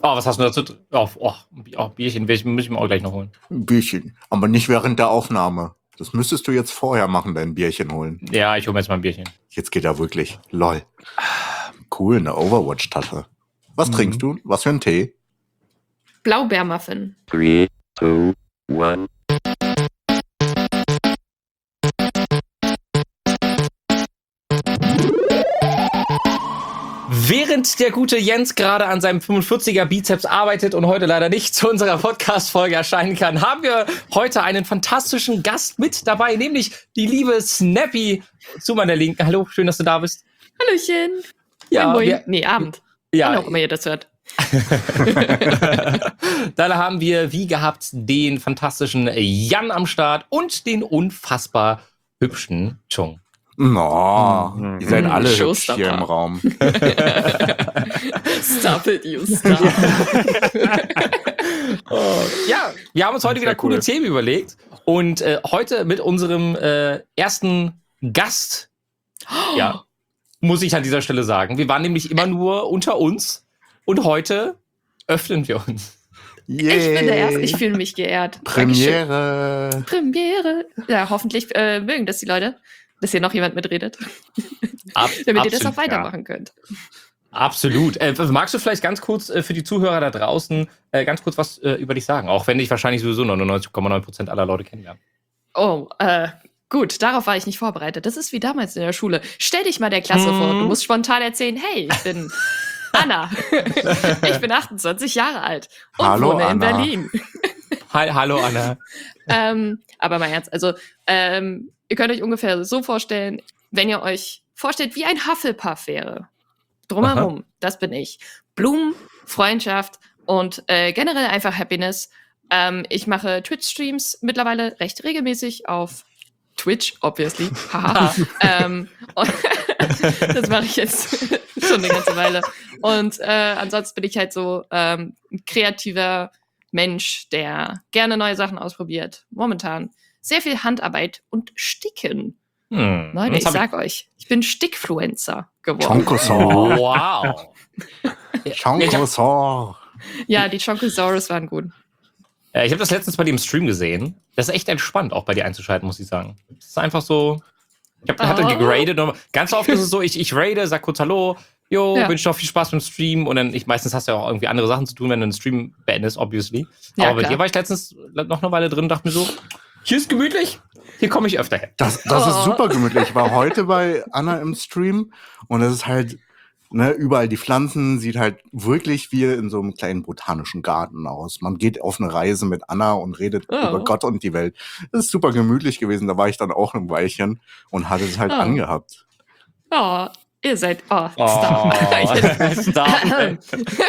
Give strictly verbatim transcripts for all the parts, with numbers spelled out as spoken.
Oh, was hast du dazu? Oh, oh, oh Bierchen, Bierchen muss ich mir auch gleich noch holen. Ein Bierchen, aber nicht während der Aufnahme. Das müsstest du jetzt vorher machen, dein Bierchen holen. Ja, ich hole mir jetzt mal ein Bierchen. Jetzt geht er wirklich. Lol. Cool, eine Overwatch-Tasse. Was mhm. trinkst du? Was für ein Tee? Blaubeermuffin. Three, two, one. Während der gute Jens gerade an seinem fünfundvierziger Bizeps arbeitet und heute leider nicht zu unserer Podcast-Folge erscheinen kann, haben wir heute einen fantastischen Gast mit dabei, nämlich die liebe Snappy zu meiner Linken. Hallo, schön, dass du da bist. Hallöchen. Ja, moin, moin. Wir, nee, Abend. Ja. Wann auch immer ihr das hört. Dann haben wir, wie gehabt, den fantastischen Jan am Start und den unfassbar hübschen Chung. No, mhm. ihr seid alle Show hübsch Stopper. hier im Raum. Stop it, you stop. Oh, ja, wir haben uns heute Sehr wieder coole cool. Themen überlegt und äh, heute mit unserem äh, ersten Gast, ja, muss ich an dieser Stelle sagen. Wir waren nämlich immer nur unter uns und heute öffnen wir uns. Yay. Ich bin der Erste, ich fühle mich geehrt. Premiere. Dankeschön. Premiere. Ja, hoffentlich äh, mögen das die Leute, dass hier noch jemand mitredet. Ab, Damit absolut, ihr das auch weitermachen ja. könnt. Absolut. Äh, magst du vielleicht ganz kurz äh, für die Zuhörer da draußen äh, ganz kurz was äh, über dich sagen? Auch wenn dich wahrscheinlich sowieso neunundneunzig Komma neun Prozent aller Leute kennenlernen. Oh, äh, gut, darauf war ich nicht vorbereitet. Das ist wie damals in der Schule. Stell dich mal der Klasse Hm. vor. Du musst spontan erzählen, hey, ich bin Anna. Ich bin achtundzwanzig Jahre alt und Hallo, wohne in Anna. Berlin. Hi, hallo Anna. ähm, aber mal ernst, also ähm, ihr könnt euch ungefähr so vorstellen, wenn ihr euch vorstellt, wie ein Hufflepuff wäre. Drumherum, Aha. das bin ich. Blumen, Freundschaft und äh, generell einfach Happiness. Ähm, ich mache Twitch-Streams mittlerweile recht regelmäßig auf Twitch, obviously. Haha. ähm, und das mache ich jetzt schon eine ganze Weile. Und äh, ansonsten bin ich halt so ähm, ein kreativer Mensch, der gerne neue Sachen ausprobiert. Momentan sehr viel Handarbeit und Sticken. Hm. Leute, ich Jetzt hab sag euch, ich bin Stickfluencer geworden. Chonkosaur. Wow. Chonkosaur. Ja, die Chonkosaurus waren gut. Äh, ich habe das letztens bei dir im Stream gesehen. Das ist echt entspannt, auch bei dir einzuschalten, muss ich sagen. Es ist einfach so. Ich hab, Oh. hatte geradet. Und ganz oft ist es so, ich, ich rade, sag kurz Hallo, jo, Ja. wünsche noch viel Spaß beim Stream. Und dann, ich meistens hast du ja auch irgendwie andere Sachen zu tun, wenn du einen Stream beendest, obviously. Ja, Aber bei klar. dir war ich letztens noch eine Weile drin und dachte mir so, hier ist gemütlich, hier komme ich öfter her. Das, das Oh. ist super gemütlich. Ich war heute bei Anna im Stream und es ist halt, ne, überall die Pflanzen, sieht halt wirklich wie in so einem kleinen botanischen Garten aus. Man geht auf eine Reise mit Anna und redet Oh. über Gott und die Welt. Das ist super gemütlich gewesen. Da war ich dann auch ein Weilchen und hatte es halt Oh. angehabt. Oh, ihr seid. Oh, Oh, stop. stop.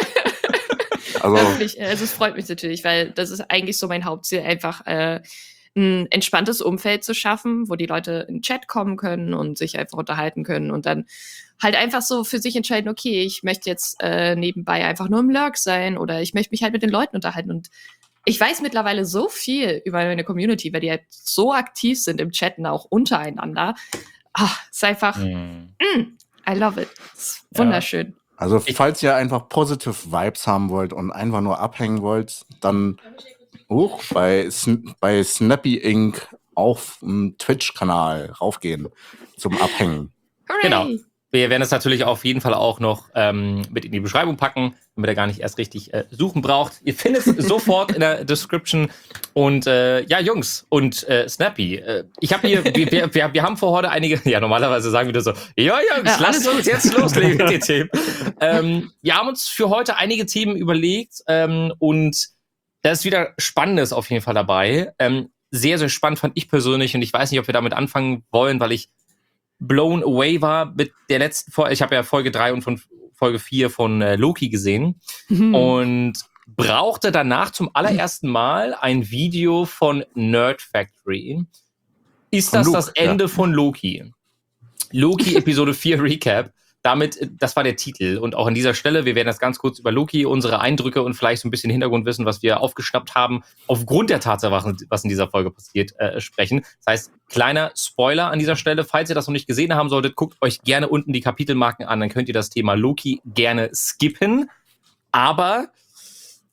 Also, Wirklich, also es freut mich natürlich, weil das ist eigentlich so mein Hauptziel, einfach äh, ein entspanntes Umfeld zu schaffen, wo die Leute in den Chat kommen können und sich einfach unterhalten können und dann halt einfach so für sich entscheiden, okay, ich möchte jetzt äh, nebenbei einfach nur im Lurk sein oder ich möchte mich halt mit den Leuten unterhalten. Und ich weiß mittlerweile so viel über meine Community, weil die halt so aktiv sind im Chatten, auch untereinander. Ah, ist einfach, Hm. mm, I love it. Ist Ja. wunderschön. also falls ihr einfach positive Vibes haben wollt und einfach nur abhängen wollt, dann hoch bei, Sn- bei Snappy Inc auf dem Twitch-Kanal raufgehen zum Abhängen. Hooray! Genau. Wir werden es natürlich auf jeden Fall auch noch ähm, mit in die Beschreibung packen, damit ihr gar nicht erst richtig äh, suchen braucht. Ihr findet es sofort in der Description. Und äh, ja, Jungs und äh, Snappy, äh, ich habe hier, wir, wir, wir, wir haben vor heute einige, ja, normalerweise sagen wir das so, ja, Jungs, Ja, lasst uns jetzt loslegen mit den Themen. Ähm, wir haben uns für heute einige Themen überlegt ähm, und da ist wieder Spannendes auf jeden Fall dabei. Ähm, sehr, sehr spannend fand ich persönlich und ich weiß nicht, ob wir damit anfangen wollen, weil ich blown away war mit der letzten Folge. Ich habe ja Folge drei und von Folge vier von äh, Loki gesehen Mhm. und brauchte danach zum allerersten Mal ein Video von Nerd Factory. Ist Von das Luke, das Ende von Loki? Loki Episode vier Recap. Damit, äh, das war der Titel. Und auch an dieser Stelle, wir werden jetzt ganz kurz über Loki, unsere Eindrücke und vielleicht so ein bisschen Hintergrundwissen, was wir aufgeschnappt haben, aufgrund der Tatsache, was- was in dieser Folge passiert, äh, sprechen. Das heißt, kleiner Spoiler an dieser Stelle. Falls ihr das noch nicht gesehen haben solltet, guckt euch gerne unten die Kapitelmarken an, dann könnt ihr das Thema Loki gerne skippen. Aber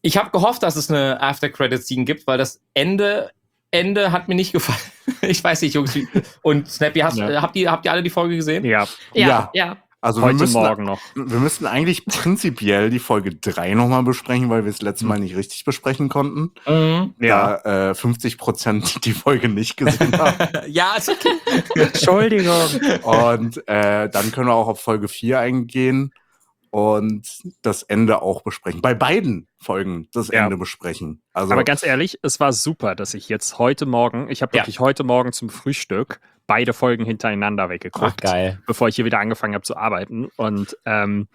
ich habe gehofft, dass es eine After-Credit-Scene gibt, weil das Ende, Ende hat mir nicht gefallen. Ich weiß nicht, Jungs. Wie, und Snappy, hast, Ja. habt, ihr, habt ihr alle die Folge gesehen? Ja, Ja, Ja. ja. Also wir heute müssen, Morgen noch. wir müssten eigentlich prinzipiell die Folge drei nochmal besprechen, weil wir es letztes Mal nicht richtig besprechen konnten. Mhm. Ja. Da äh, fünfzig Prozent die Folge nicht gesehen haben. Ja, ist okay. Entschuldigung. Und äh, dann können wir auch auf Folge vier eingehen und das Ende auch besprechen. Bei beiden Folgen das Ja. Ende besprechen. Also Aber ganz ehrlich, es war super, dass ich jetzt heute Morgen, ich habe Ja. wirklich heute Morgen zum Frühstück beide Folgen hintereinander weggeguckt, Ach, geil. bevor ich hier wieder angefangen habe zu arbeiten. Und ähm,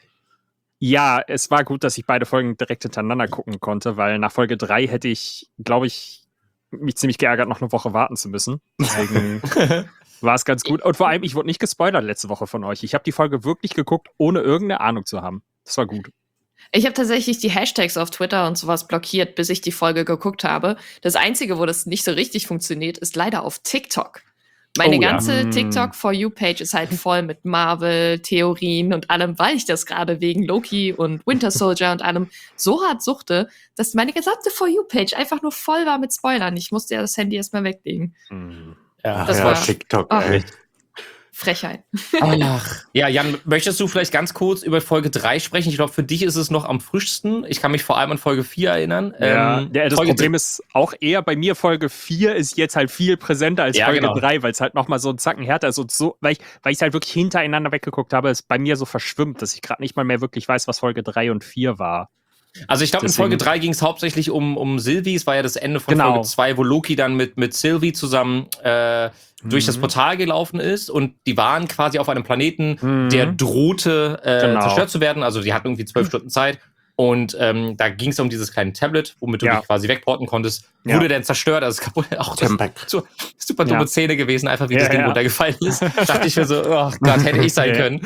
ja, es war gut, dass ich beide Folgen direkt hintereinander gucken konnte, weil nach Folge drei hätte ich, glaube ich, mich ziemlich geärgert, noch eine Woche warten zu müssen. Deswegen war es ganz gut. Und vor allem, ich wurde nicht gespoilert letzte Woche von euch. Ich habe die Folge wirklich geguckt, ohne irgendeine Ahnung zu haben. Das war gut. Ich habe tatsächlich die Hashtags auf Twitter und sowas blockiert, bis ich die Folge geguckt habe. Das Einzige, wo das nicht so richtig funktioniert, ist leider auf TikTok. Meine Oh ja. ganze Mm. TikTok For You-Page ist halt voll mit Marvel-Theorien und allem, weil ich das gerade wegen Loki und Winter Soldier und allem so hart suchte, dass meine gesamte For You-Page einfach nur voll war mit Spoilern. Ich musste ja das Handy erstmal weglegen. Ja, das ja, war- TikTok, Ach. ey. Frechheit. Ach. Ja, Jan, möchtest du vielleicht ganz kurz über Folge drei sprechen? Ich glaube, für dich ist es noch am frischsten. Ich kann mich vor allem an Folge vier erinnern. Ja, Ähm, der, das Folge Problem ist auch eher bei mir, Folge vier ist jetzt halt viel präsenter als Ja, Folge genau. drei, weil es halt nochmal so einen Zacken härter ist. Und so, weil ich weil ich halt wirklich hintereinander weggeguckt habe, ist bei mir so verschwimmt, dass ich gerade nicht mal mehr wirklich weiß, was Folge drei und vier war. Also ich glaube, in Deswegen- Folge drei ging es hauptsächlich um, um Sylvie. Es war ja das Ende von Genau. Folge zwei, wo Loki dann mit, mit Sylvie zusammen äh, durch das Mhm. Portal gelaufen ist. Und die waren quasi auf einem Planeten, Mhm. der drohte, äh, Genau. zerstört zu werden. Also die hatten irgendwie zwölf Stunden Zeit. Und ähm, da ging es um dieses kleine Tablet, womit du Ja. dich quasi wegporten konntest. Ja. Wurde dann zerstört, also es kaputt. Auch das Tempek. so, super dumme Ja. Szene gewesen, einfach wie Ja, das Ding ja. runtergefallen ist. Dachte ich mir so, oh Gott, hätte ich sein Ja. können.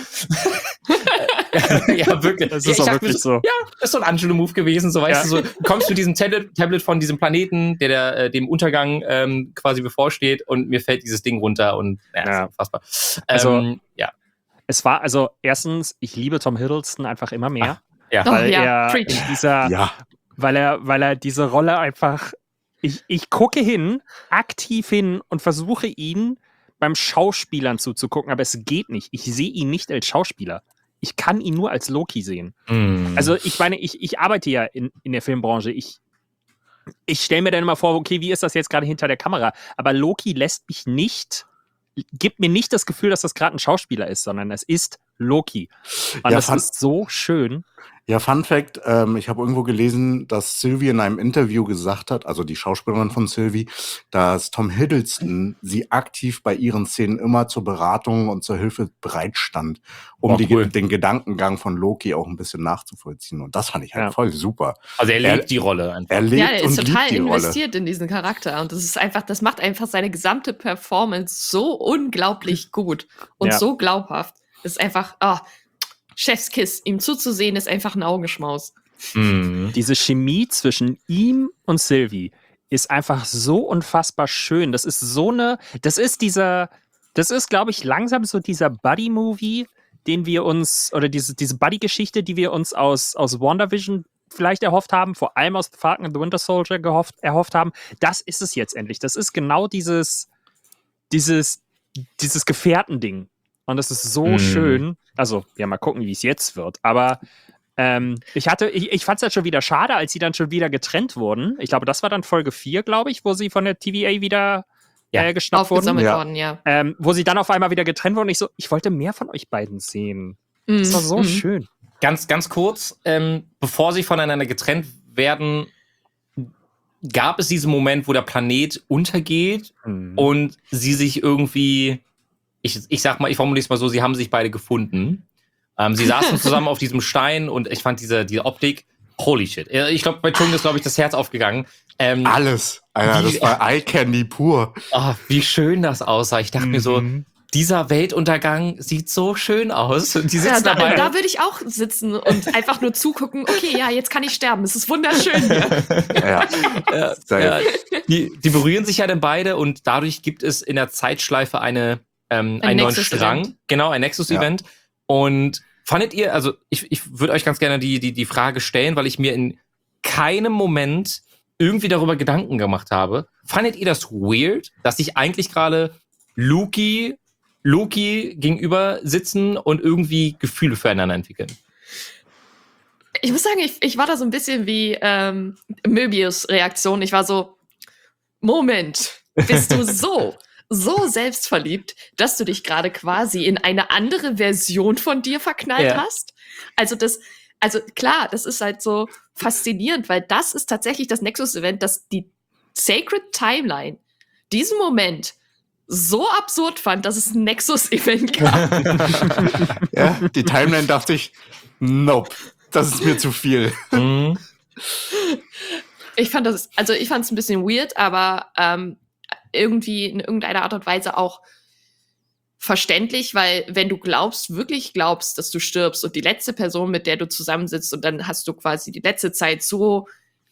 Ja, wirklich. Das Ja, ist ich auch dachte mir wirklich so. Ja, das ist so ein Angelo-Move gewesen. So, weißt Ja. du, so, du kommst mit diesem Tablet, Tablet von diesem Planeten, der, der äh, dem Untergang ähm, quasi bevorsteht, und mir fällt dieses Ding runter und ja, Ja. ist unfassbar. Also- ähm, ja. Es war, also erstens, ich liebe Tom Hiddleston einfach immer mehr, Ja. Oh, weil ja, er preach. in dieser, Ja, weil er, weil er diese Rolle einfach, ich, ich gucke hin, aktiv hin und versuche ihn beim Schauspielern zuzugucken, aber es geht nicht. Ich sehe ihn nicht als Schauspieler. Ich kann ihn nur als Loki sehen. Mm. Also ich meine, ich, ich arbeite ja in, in der Filmbranche. Ich, ich stelle mir dann immer vor, okay, wie ist das jetzt gerade hinter der Kamera? Aber Loki lässt mich nicht, gibt mir nicht das Gefühl, dass das gerade ein Schauspieler ist, sondern es ist Loki. Und Ja, das fand- ist so schön. Ja, Fun Fact, ähm, ich habe irgendwo gelesen, dass Sylvie in einem Interview gesagt hat, also die Schauspielerin von Sylvie, dass Tom Hiddleston sie aktiv bei ihren Szenen immer zur Beratung und zur Hilfe bereitstand, um Oh, die, cool. den Gedankengang von Loki auch ein bisschen nachzuvollziehen. Und das fand ich halt Ja. voll super. Also er er- lebt die Rolle einfach. Er lebt Ja, er ist und total liebt die Rolle. investiert in diesen Charakter und das ist einfach, das macht einfach seine gesamte Performance so unglaublich gut und Ja. so glaubhaft. Das ist einfach, ah, Chefskiss, ihm zuzusehen, ist einfach ein Augenschmaus. Mm. Diese Chemie zwischen ihm und Sylvie ist einfach so unfassbar schön. Das ist so eine, das ist dieser, das ist, glaube ich, langsam so dieser Buddy-Movie, den wir uns, oder diese, diese Buddy-Geschichte, die wir uns aus, aus WandaVision vielleicht erhofft haben, vor allem aus The Falcon and the Winter Soldier gehofft, erhofft haben. Das ist es jetzt endlich. Das ist genau dieses, dieses, dieses Gefährtending. Und das ist so Mhm. schön. Also, ja, mal gucken, wie es jetzt wird. Aber ähm, ich hatte, ich, ich fand es halt schon wieder schade, als sie dann schon wieder getrennt wurden. Ich glaube, das war dann Folge vier, glaube ich, wo sie von der T V A wieder Ja. äh, geschnappt wurden. Aufgesammelt Ja. worden, ja. Ähm, wo sie dann auf einmal wieder getrennt wurden. Ich so, ich wollte mehr von euch beiden sehen. Das war so Mhm. schön. Ganz, ganz kurz, ähm, bevor sie voneinander getrennt werden, gab es diesen Moment, wo der Planet untergeht Mhm. und sie sich irgendwie, ich, ich sag mal, ich formuliere es mal so, sie haben sich beide gefunden. Ähm, sie saßen zusammen auf diesem Stein und ich fand diese, diese Optik, holy shit. Äh, Ich glaube, bei Chung ist, glaube ich, das Herz aufgegangen. Ähm, Alles. Alter, Wie- das war Eye Candy pur. ah, wie schön das aussah. Ich dachte mir so, Mhm. dieser Weltuntergang sieht so schön aus. Und die Ja, sitzen da, dabei. da würde ich auch sitzen und einfach nur zugucken, okay, ja, jetzt kann ich sterben, es ist wunderschön hier. Ja. Ja, Sehr ja, die, die berühren sich ja dann beide und dadurch gibt es in der Zeitschleife eine, ähm, Ein einen neuen Nexus-Event. Strang. Genau, ein Nexus-Event. Und fandet ihr, also ich, ich würde euch ganz gerne die, die, die Frage stellen, weil ich mir in keinem Moment irgendwie darüber Gedanken gemacht habe. Fandet ihr das weird, dass ich eigentlich gerade Loki, Loki gegenüber sitzen und irgendwie Gefühle füreinander entwickeln? Ich muss sagen, ich, ich war da so ein bisschen wie ähm, Möbius Reaktion. Ich war so, Moment, bist du so, so selbstverliebt, dass du dich gerade quasi in eine andere Version von dir verknallt Ja. hast? Also das, also klar, das ist halt so faszinierend, weil das ist tatsächlich das Nexus-Event, das die Sacred Timeline diesen Moment so absurd fand, dass es ein Nexus-Event gab. Ja, die Timeline dachte ich, nope, das ist mir zu viel. Mhm. Ich fand das, also ich fand es ein bisschen weird, aber ähm, irgendwie in irgendeiner Art und Weise auch verständlich, weil wenn du glaubst, wirklich glaubst, dass du stirbst und die letzte Person, mit der du zusammensitzt und dann hast du quasi die letzte Zeit so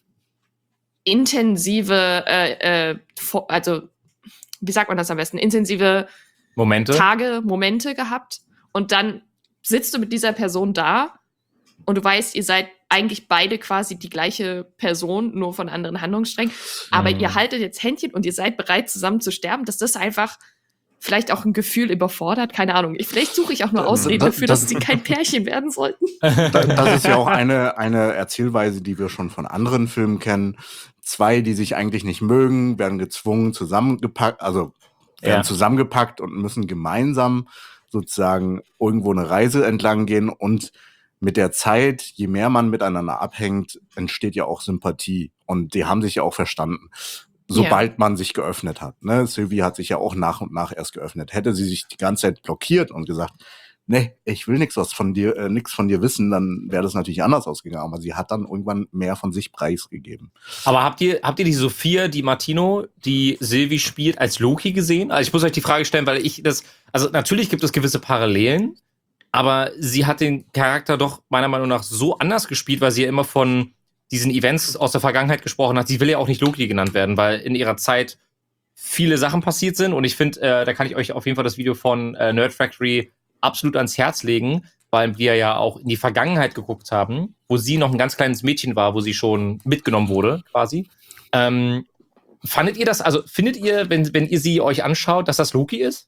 intensive, äh, äh, fo- also wie sagt man das am besten, intensive Momente. Tage, Momente gehabt und dann sitzt du mit dieser Person da und du weißt, ihr seid eigentlich beide quasi die gleiche Person, nur von anderen Handlungssträngen, aber Mhm. ihr haltet jetzt Händchen und ihr seid bereit, zusammen zu sterben, dass das einfach vielleicht auch ein Gefühl überfordert, keine Ahnung. Ich, vielleicht suche ich auch nur Ausreden Das- dafür, das- dass sie kein Pärchen werden sollten. Da- Das ist ja auch eine, eine Erzählweise, die wir schon von anderen Filmen kennen. Zwei, die sich eigentlich nicht mögen, werden gezwungen, zusammengepackt, also werden Ja. zusammengepackt und müssen gemeinsam sozusagen irgendwo eine Reise entlang gehen. Und mit der Zeit, je mehr man miteinander abhängt, entsteht ja auch Sympathie. Und die haben sich ja auch verstanden, sobald man sich geöffnet hat. Ne? Sylvie hat sich ja auch nach und nach erst geöffnet. Hätte sie sich die ganze Zeit blockiert und gesagt, nee, ich will nichts was von dir, äh, nichts von dir wissen, dann wäre das natürlich anders ausgegangen. Aber sie hat dann irgendwann mehr von sich preisgegeben. Aber habt ihr, habt ihr die Sophia, die Martino, die Sylvie spielt, als Loki gesehen? Also ich muss euch die Frage stellen, weil ich das, also natürlich gibt es gewisse Parallelen, aber sie hat den Charakter doch meiner Meinung nach so anders gespielt, weil sie ja immer von diesen Events aus der Vergangenheit gesprochen hat. Sie will ja auch nicht Loki genannt werden, weil in ihrer Zeit viele Sachen passiert sind und ich finde, äh, da kann ich euch auf jeden Fall das Video von äh, Nerd Factory absolut ans Herz legen, weil wir ja auch in die Vergangenheit geguckt haben, wo sie noch ein ganz kleines Mädchen war, wo sie schon mitgenommen wurde, quasi. Ähm, fandet ihr das, also findet ihr, wenn, wenn ihr sie euch anschaut, dass das Loki ist?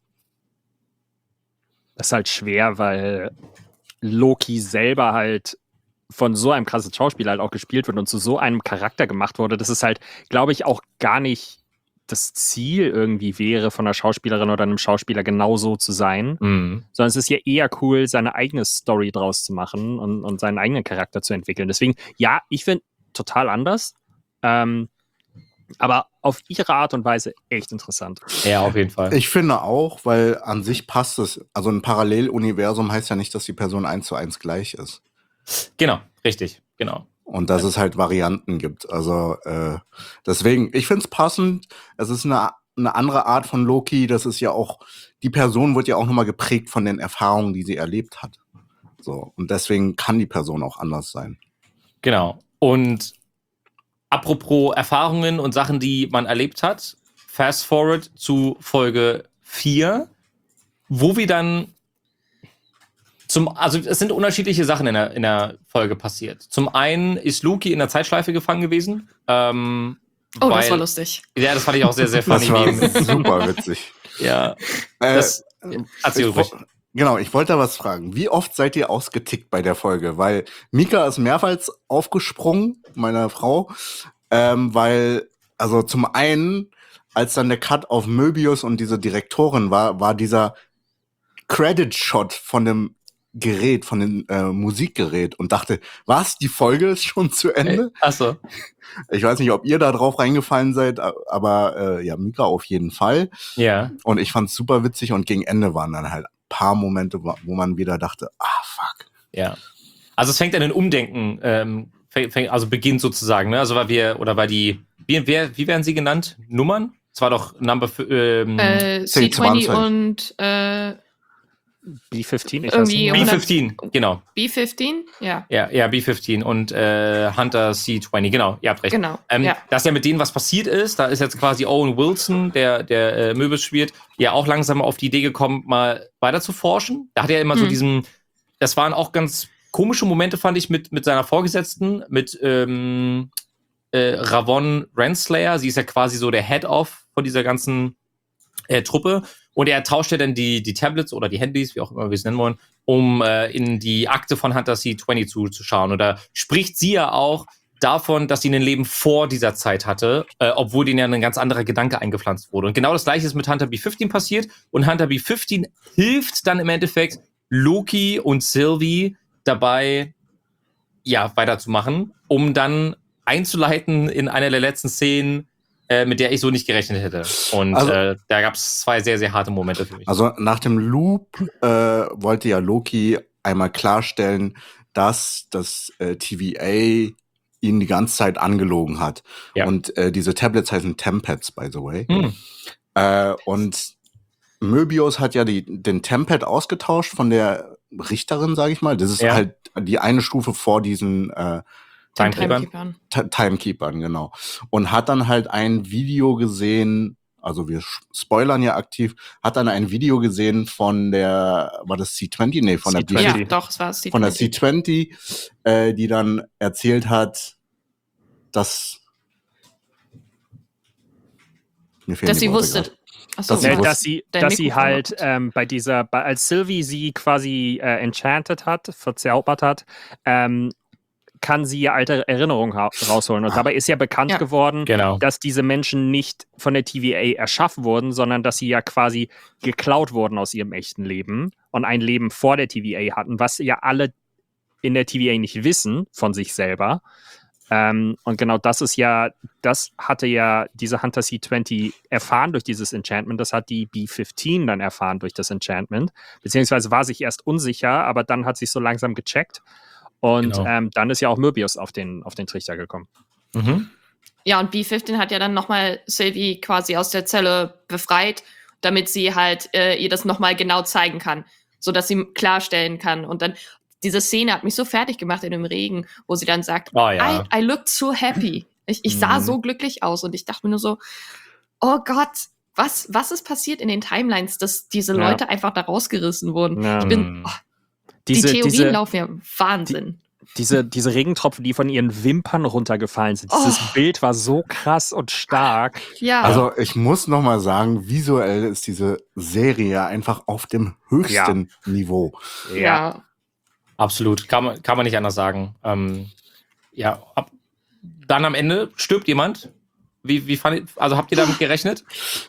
Das ist halt schwer, weil Loki selber halt von so einem krassen Schauspieler halt auch gespielt wird und zu so einem Charakter gemacht wurde, dass es halt, glaube ich, auch gar nicht das Ziel irgendwie wäre, von einer Schauspielerin oder einem Schauspieler genauso zu sein, Mhm. sondern es ist ja eher cool, seine eigene Story draus zu machen und, und seinen eigenen Charakter zu entwickeln. Deswegen, ja, ich finde total anders, ähm, aber auf ihre Art und Weise echt interessant. Ja, auf jeden Fall. Ich finde auch, weil an sich passt es. Also ein Paralleluniversum heißt ja nicht, dass die Person eins zu eins gleich ist. Genau, richtig, genau. Und dass es halt Varianten gibt. Also äh, deswegen, ich finde es passend. Es ist eine, eine andere Art von Loki. Das ist ja auch, die Person wird ja auch nochmal geprägt von den Erfahrungen, die sie erlebt hat. So, und deswegen kann die Person auch anders sein. Genau. Und apropos Erfahrungen und Sachen, die man erlebt hat, fast forward zu Folge vier, wo wir dann zum, also es sind unterschiedliche Sachen in der, in der Folge passiert. Zum einen ist Loki in der Zeitschleife gefangen gewesen. Ähm, Oh, weil, das war lustig. Ja, das fand ich auch sehr, sehr funny. Das war Wie- super witzig. ja, Äh, das, erzähl ich ruhig. wo- Genau, ich wollte da was fragen. Wie oft seid ihr ausgetickt bei der Folge? Weil Mika ist mehrmals aufgesprungen, meine Frau, ähm, weil, also zum einen, als dann der Cut auf Möbius und diese Direktorin war, war dieser Credit-Shot von dem Gerät, von dem äh, Musikgerät und dachte, was, die Folge ist schon zu Ende? Achso. Ich weiß nicht, ob ihr da drauf reingefallen seid, aber äh, ja, Mika auf jeden Fall. Ja. Und ich fand's super witzig und gegen Ende waren dann halt ein paar Momente, wo wo man wieder dachte, ah, fuck. Ja. Also es fängt an ein Umdenken, ähm, fängt, fängt, also beginnt sozusagen, ne? Also weil wir, oder weil die, wie, wer, wie werden sie genannt? Nummern? Es war doch Number, f- ähm, Äh, C C zwanzig zwanzig. und äh, B fünfzehn, ich Irgendwie weiß B nicht. fünfzehn, genau. B fünfzehn? Ja, Ja, ja, B fünfzehn und äh, Hunter C zwanzig, genau, ihr habt recht. genau. Ähm, ja. Dass ja mit denen was passiert ist, da ist jetzt quasi Owen Wilson, der, der äh, Möbius spielt, ja auch langsam auf die Idee gekommen, mal weiter zu forschen. Da hat er immer so Hm. diesen, das waren auch ganz komische Momente, fand ich, mit, mit seiner Vorgesetzten, mit, ähm, äh, Ravon Renslayer. Sie ist ja quasi so der Head-Off von dieser ganzen äh, Truppe. Und er tauscht ja dann die, die Tablets oder die Handys, wie auch immer wir es nennen wollen, um äh, in die Akte von Hunter C zwanzig zu, zu schauen. Und da spricht sie ja auch davon, dass sie ein Leben vor dieser Zeit hatte, äh, obwohl denen ja ein ganz anderer Gedanke eingepflanzt wurde. Und genau das Gleiche ist mit Hunter B fünfzehn passiert. Und Hunter B fünfzehn hilft dann im Endeffekt Loki und Sylvie dabei, ja, weiterzumachen, um dann einzuleiten in einer der letzten Szenen, äh, mit der ich so nicht gerechnet hätte. Und Also- äh, da gab es zwei sehr, sehr harte Momente für mich. Also nach dem Loop äh, wollte ja Loki einmal klarstellen, dass das äh, T V A ihn die ganze Zeit angelogen hat. Ja. Und äh, diese Tablets heißen Tempads, by the way. Hm. Äh, und Möbius hat ja die, den Tempad ausgetauscht von der Richterin, sage ich mal. Das ist Ja. halt die eine Stufe vor diesen äh, Den Timekeepern. Timekeepern. Ti- Timekeepern, genau. Und hat dann halt ein Video gesehen, also wir sch- spoilern ja aktiv, hat dann ein Video gesehen von der, war das C zwanzig? Nee, von der C B Ja, zwanzig. doch, es war es. von der C zwanzig, äh, die dann erzählt hat, dass mir fehlen Dass die sie Worte wusste. grad. Achso, Dass sie Äh, wusste- dass sie, Dein dass sie Mikrofon halt macht. ähm, bei dieser, bei, als Sylvie sie quasi äh, enchanted hat, verzaubert hat, ähm, kann sie ja alte Erinnerungen ha- rausholen. Und dabei ist ja bekannt Ja. geworden, Genau. dass diese Menschen nicht von der T V A erschaffen wurden, sondern dass sie ja quasi geklaut wurden aus ihrem echten Leben und ein Leben vor der T V A hatten, was ja alle in der T V A nicht wissen von sich selber. Ähm, und genau das ist ja, das hatte ja diese Hunter C zwanzig erfahren durch dieses Enchantment, das hat die B fünfzehn dann erfahren durch das Enchantment, beziehungsweise war sich erst unsicher, aber dann hat sich so langsam gecheckt und Genau. ähm, dann ist ja auch Möbius auf den, auf den Trichter gekommen. Mhm. Ja, und B fünfzehn hat ja dann nochmal Sylvie quasi aus der Zelle befreit, damit sie halt äh, ihr das nochmal genau zeigen kann, sodass sie klarstellen kann. Und dann, diese Szene hat mich so fertig gemacht in dem Regen, wo sie dann sagt, Oh ja. I, I looked so happy. Ich, ich sah Mhm. so glücklich aus und ich dachte mir nur so, oh Gott, was, was ist passiert in den Timelines, dass diese Ja. Leute einfach da rausgerissen wurden? Ja. Ich bin, Mhm. oh, Diese, die Theorien diese, laufen ja Wahnsinn. diese, diese Regentropfen, die von ihren Wimpern runtergefallen sind, dieses Oh. Bild war so krass und stark. ja, Also ich muss noch mal sagen, visuell ist diese Serie einfach auf dem höchsten Niveau. ja. Absolut. Kann man, kann man nicht anders sagen. Ähm, ja, ab, dann am Ende stirbt jemand. Wie, wie fand, also habt ihr damit gerechnet?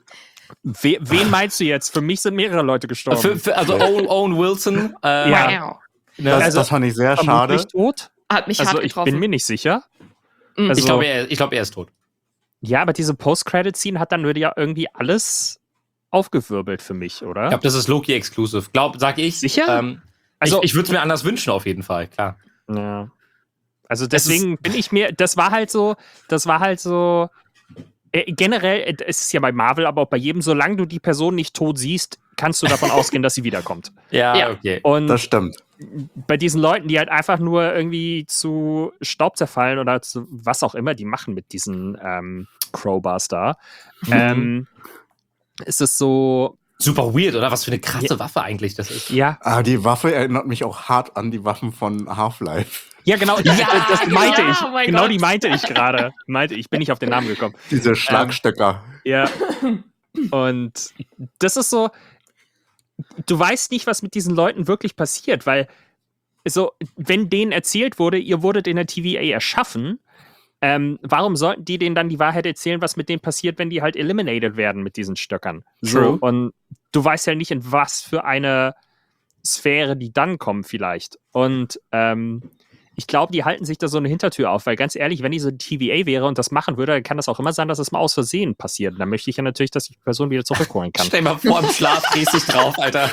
We, wen meinst du jetzt? Für mich sind mehrere Leute gestorben. Für, für, also Owen, Owen Wilson. Äh, Ja. Wow. ne, Das, Also, das fand ich sehr Vermutlich schade. tot. Hat mich Also hart ich getroffen. bin mir nicht sicher. Mhm. Also, ich glaube, er, ich glaub, er ist tot. ja, aber diese Post-Credit-Scene hat dann würde ja irgendwie alles aufgewirbelt für mich, oder? Ich glaube, das ist Loki-exclusive. Glaub, sag ich. Sicher? Ähm, Also- ich ich würde es mir anders wünschen, auf jeden Fall, klar. Ja. Also deswegen bin ich mir, das war halt so, das war halt so, äh, generell, äh, es ist ja bei Marvel, aber auch bei jedem, solange du die Person nicht tot siehst, kannst du davon ausgehen, dass sie wiederkommt. Ja, Ja. okay. Und Das stimmt. bei diesen Leuten, die halt einfach nur irgendwie zu Staub zerfallen oder zu was auch immer die machen mit diesen ähm, Crowbars da, Mhm. ähm, ist es so, Super weird, oder? Was für eine krasse Waffe eigentlich das ist. ja, Ah, die Waffe erinnert mich auch hart an die Waffen von Half-Life. ja genau, ja, das genau, meinte ja, ich, oh mein genau Gott. die meinte ich gerade, meinte ich, bin nicht auf den Namen gekommen. Diese Schlagstöcker. Ja. Und das ist so, du weißt nicht, was mit diesen Leuten wirklich passiert, weil so, wenn denen erzählt wurde, ihr wurdet in der T V A erschaffen, ähm, warum sollten die denen dann die Wahrheit erzählen, was mit denen passiert, wenn die halt eliminated werden mit diesen Stöckern? So, True. und du weißt ja nicht, in was für eine Sphäre die dann kommen vielleicht. Und ähm, ich glaube, die halten sich da so eine Hintertür auf, weil ganz ehrlich, wenn diese T V A wäre und das machen würde, dann kann das auch immer sein, dass es mal aus Versehen passiert. Und dann möchte ich ja natürlich, dass ich die Person wieder zurückholen kann. Stell mal vor, im Schlaf drehst dich drauf, Alter.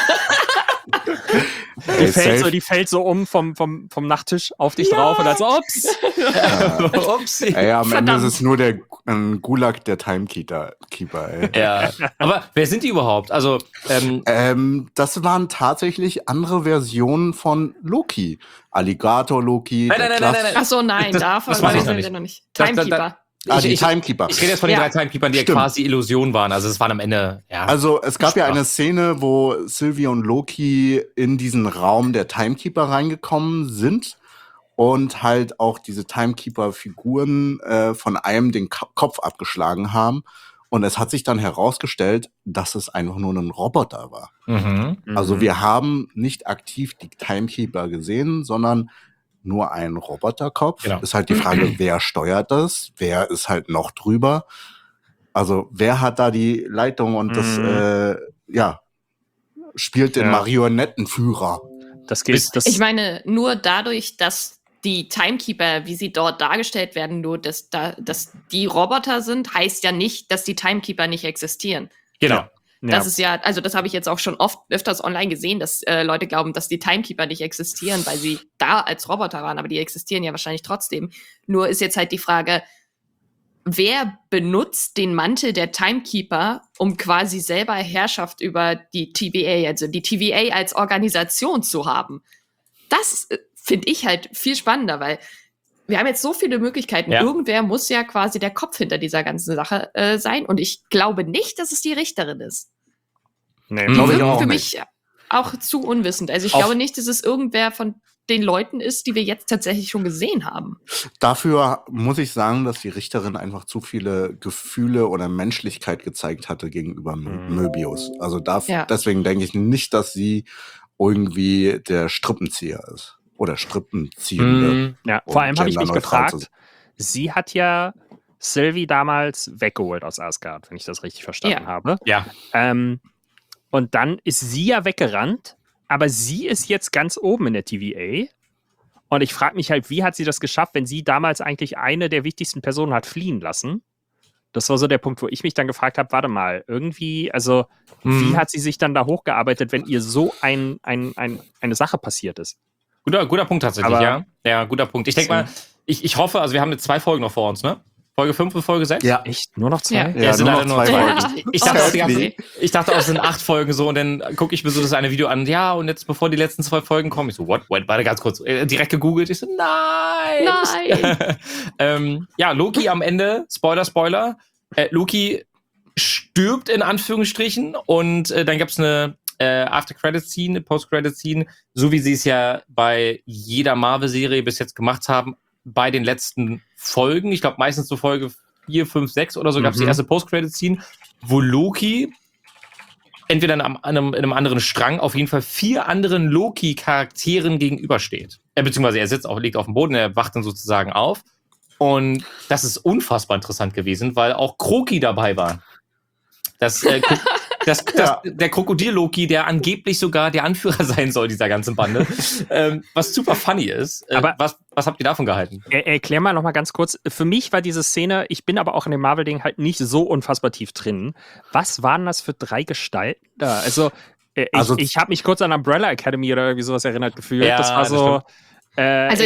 Die Ey, fällt, so, safe. die fällt so um vom, vom, vom Nachttisch auf dich drauf und dann so, ups. Upsi. Ey, am Ende Verdammt. ist es nur der ein Gulag der Timekeeper, Keeper, ey. Ja. Aber wer sind die überhaupt? Also, ähm, Ähm, das waren tatsächlich andere Versionen von Loki. Alligator Loki. Nein, der nein, nein, nein, Klass- nein, Ach so, nein, Das- davon das weiß ich noch sind nicht. wir noch nicht. Das- das- Timekeeper. Ah, ich, die ich, Timekeeper. ich rede jetzt von den Ja. drei Timekeepern, die ja Stimmt. quasi Illusionen waren. Also es waren am Ende, ja. Also es gab ja Spaß. eine Szene, wo Sylvie und Loki in diesen Raum der Timekeeper reingekommen sind. und halt auch diese Timekeeper-Figuren äh, von einem den Ka- Kopf abgeschlagen haben. Und es hat sich dann herausgestellt, dass es einfach nur ein Roboter war. Mhm. Also wir haben nicht aktiv die Timekeeper gesehen, sondern nur einen Roboterkopf. Genau. Ist halt die Frage, wer steuert das? Wer ist halt noch drüber? Also wer hat da die Leitung und das, Mhm. äh, ja, spielt den Ja. Marionettenführer. Das geht. Das, Ich meine, nur dadurch, dass die Timekeeper, wie sie dort dargestellt werden, nur dass, da, dass die Roboter sind, heißt ja nicht, dass die Timekeeper nicht existieren. Genau. ja. Das ist ja, also das habe ich jetzt auch schon oft öfters online gesehen, dass äh, Leute glauben, dass die Timekeeper nicht existieren, weil sie da als Roboter waren, aber die existieren ja wahrscheinlich trotzdem. Nur ist jetzt halt die Frage, wer benutzt den Mantel der Timekeeper, um quasi selber Herrschaft über die T V A, also die T V A als Organisation zu haben? Das äh, finde ich halt viel spannender, weil wir haben jetzt so viele Möglichkeiten. Ja. Irgendwer muss ja quasi der Kopf hinter dieser ganzen Sache äh, sein. Und ich glaube nicht, dass es die Richterin ist. nee, Die Glaube ich wirkt auch für nicht. mich auch zu unwissend. Also ich Auf- glaube nicht, dass es irgendwer von den Leuten ist, die wir jetzt tatsächlich schon gesehen haben. Dafür muss ich sagen, dass die Richterin einfach zu viele Gefühle oder Menschlichkeit gezeigt hatte gegenüber Mö- Mhm. Möbius. Also da, Ja. deswegen denke ich nicht, dass sie irgendwie der Strippenzieher ist. Oder Strippenziehende. Mhm. Ja, um vor allem habe ich mich genderneutral zu gefragt, sie hat ja Sylvie damals weggeholt aus Asgard, wenn ich das richtig verstanden Ja. habe. Ja. Ähm, und dann ist sie ja weggerannt, aber sie ist jetzt ganz oben in der T V A. Und ich frage mich halt, wie hat sie das geschafft, wenn sie damals eigentlich eine der wichtigsten Personen hat fliehen lassen? Das war so der Punkt, wo ich mich dann gefragt habe, warte mal, irgendwie, also Mhm. wie hat sie sich dann da hochgearbeitet, wenn ihr so ein, ein, ein, eine Sache passiert ist? Guter, guter Punkt tatsächlich, Aber- ja. Ja, guter Punkt. Ich denke mal, ich, ich hoffe, also wir haben jetzt zwei Folgen noch vor uns, ne? Folge fünf und Folge sechs? Ja, Echt? Nur noch zwei? Ja. ja, Ja, sind nur leider noch nur zwei zwei. Folgen. Ich dachte, auch die Sadly. ganze, ich dachte auch, es sind acht Folgen so und dann gucke ich mir so das eine Video an. Ja, und jetzt bevor die letzten zwei Folgen kommen, ich so, what? Wait, warte ganz kurz. Äh, direkt gegoogelt. Ich so, nein! Nein! ähm, ja, Loki am Ende, Spoiler, Spoiler. Äh, Loki stirbt in Anführungsstrichen und äh, dann gab's eine äh, After-Credit-Scene, Post-Credit-Scene, so wie sie es ja bei jeder Marvel-Serie bis jetzt gemacht haben, bei den letzten Folgen. Ich glaube meistens so Folge vier, fünf, sechs oder so gab's die Mhm. erste Post-Credit-Scene, wo Loki entweder in einem, einem, in einem anderen Strang auf jeden Fall vier anderen Loki-Charakteren gegenübersteht. Äh, beziehungsweise er sitzt auch, liegt auf dem Boden, er wacht dann sozusagen auf. Und das ist unfassbar interessant gewesen, weil auch Kroki dabei war. Das, äh, Kro- das, das, Ja. der Krokodil-Loki, der angeblich sogar der Anführer sein soll dieser ganzen Bande. ähm, was super funny ist. Äh, Aber- was, was habt ihr davon gehalten? Er, erklär mal noch mal ganz kurz. Für mich war diese Szene, ich bin aber auch in dem Marvel-Ding halt nicht so unfassbar tief drin. Was waren das für drei Gestalten da? Also, äh, ich, Also- ich habe mich kurz an Umbrella Academy oder irgendwie sowas erinnert gefühlt. Ja, das war das so. Äh, Also-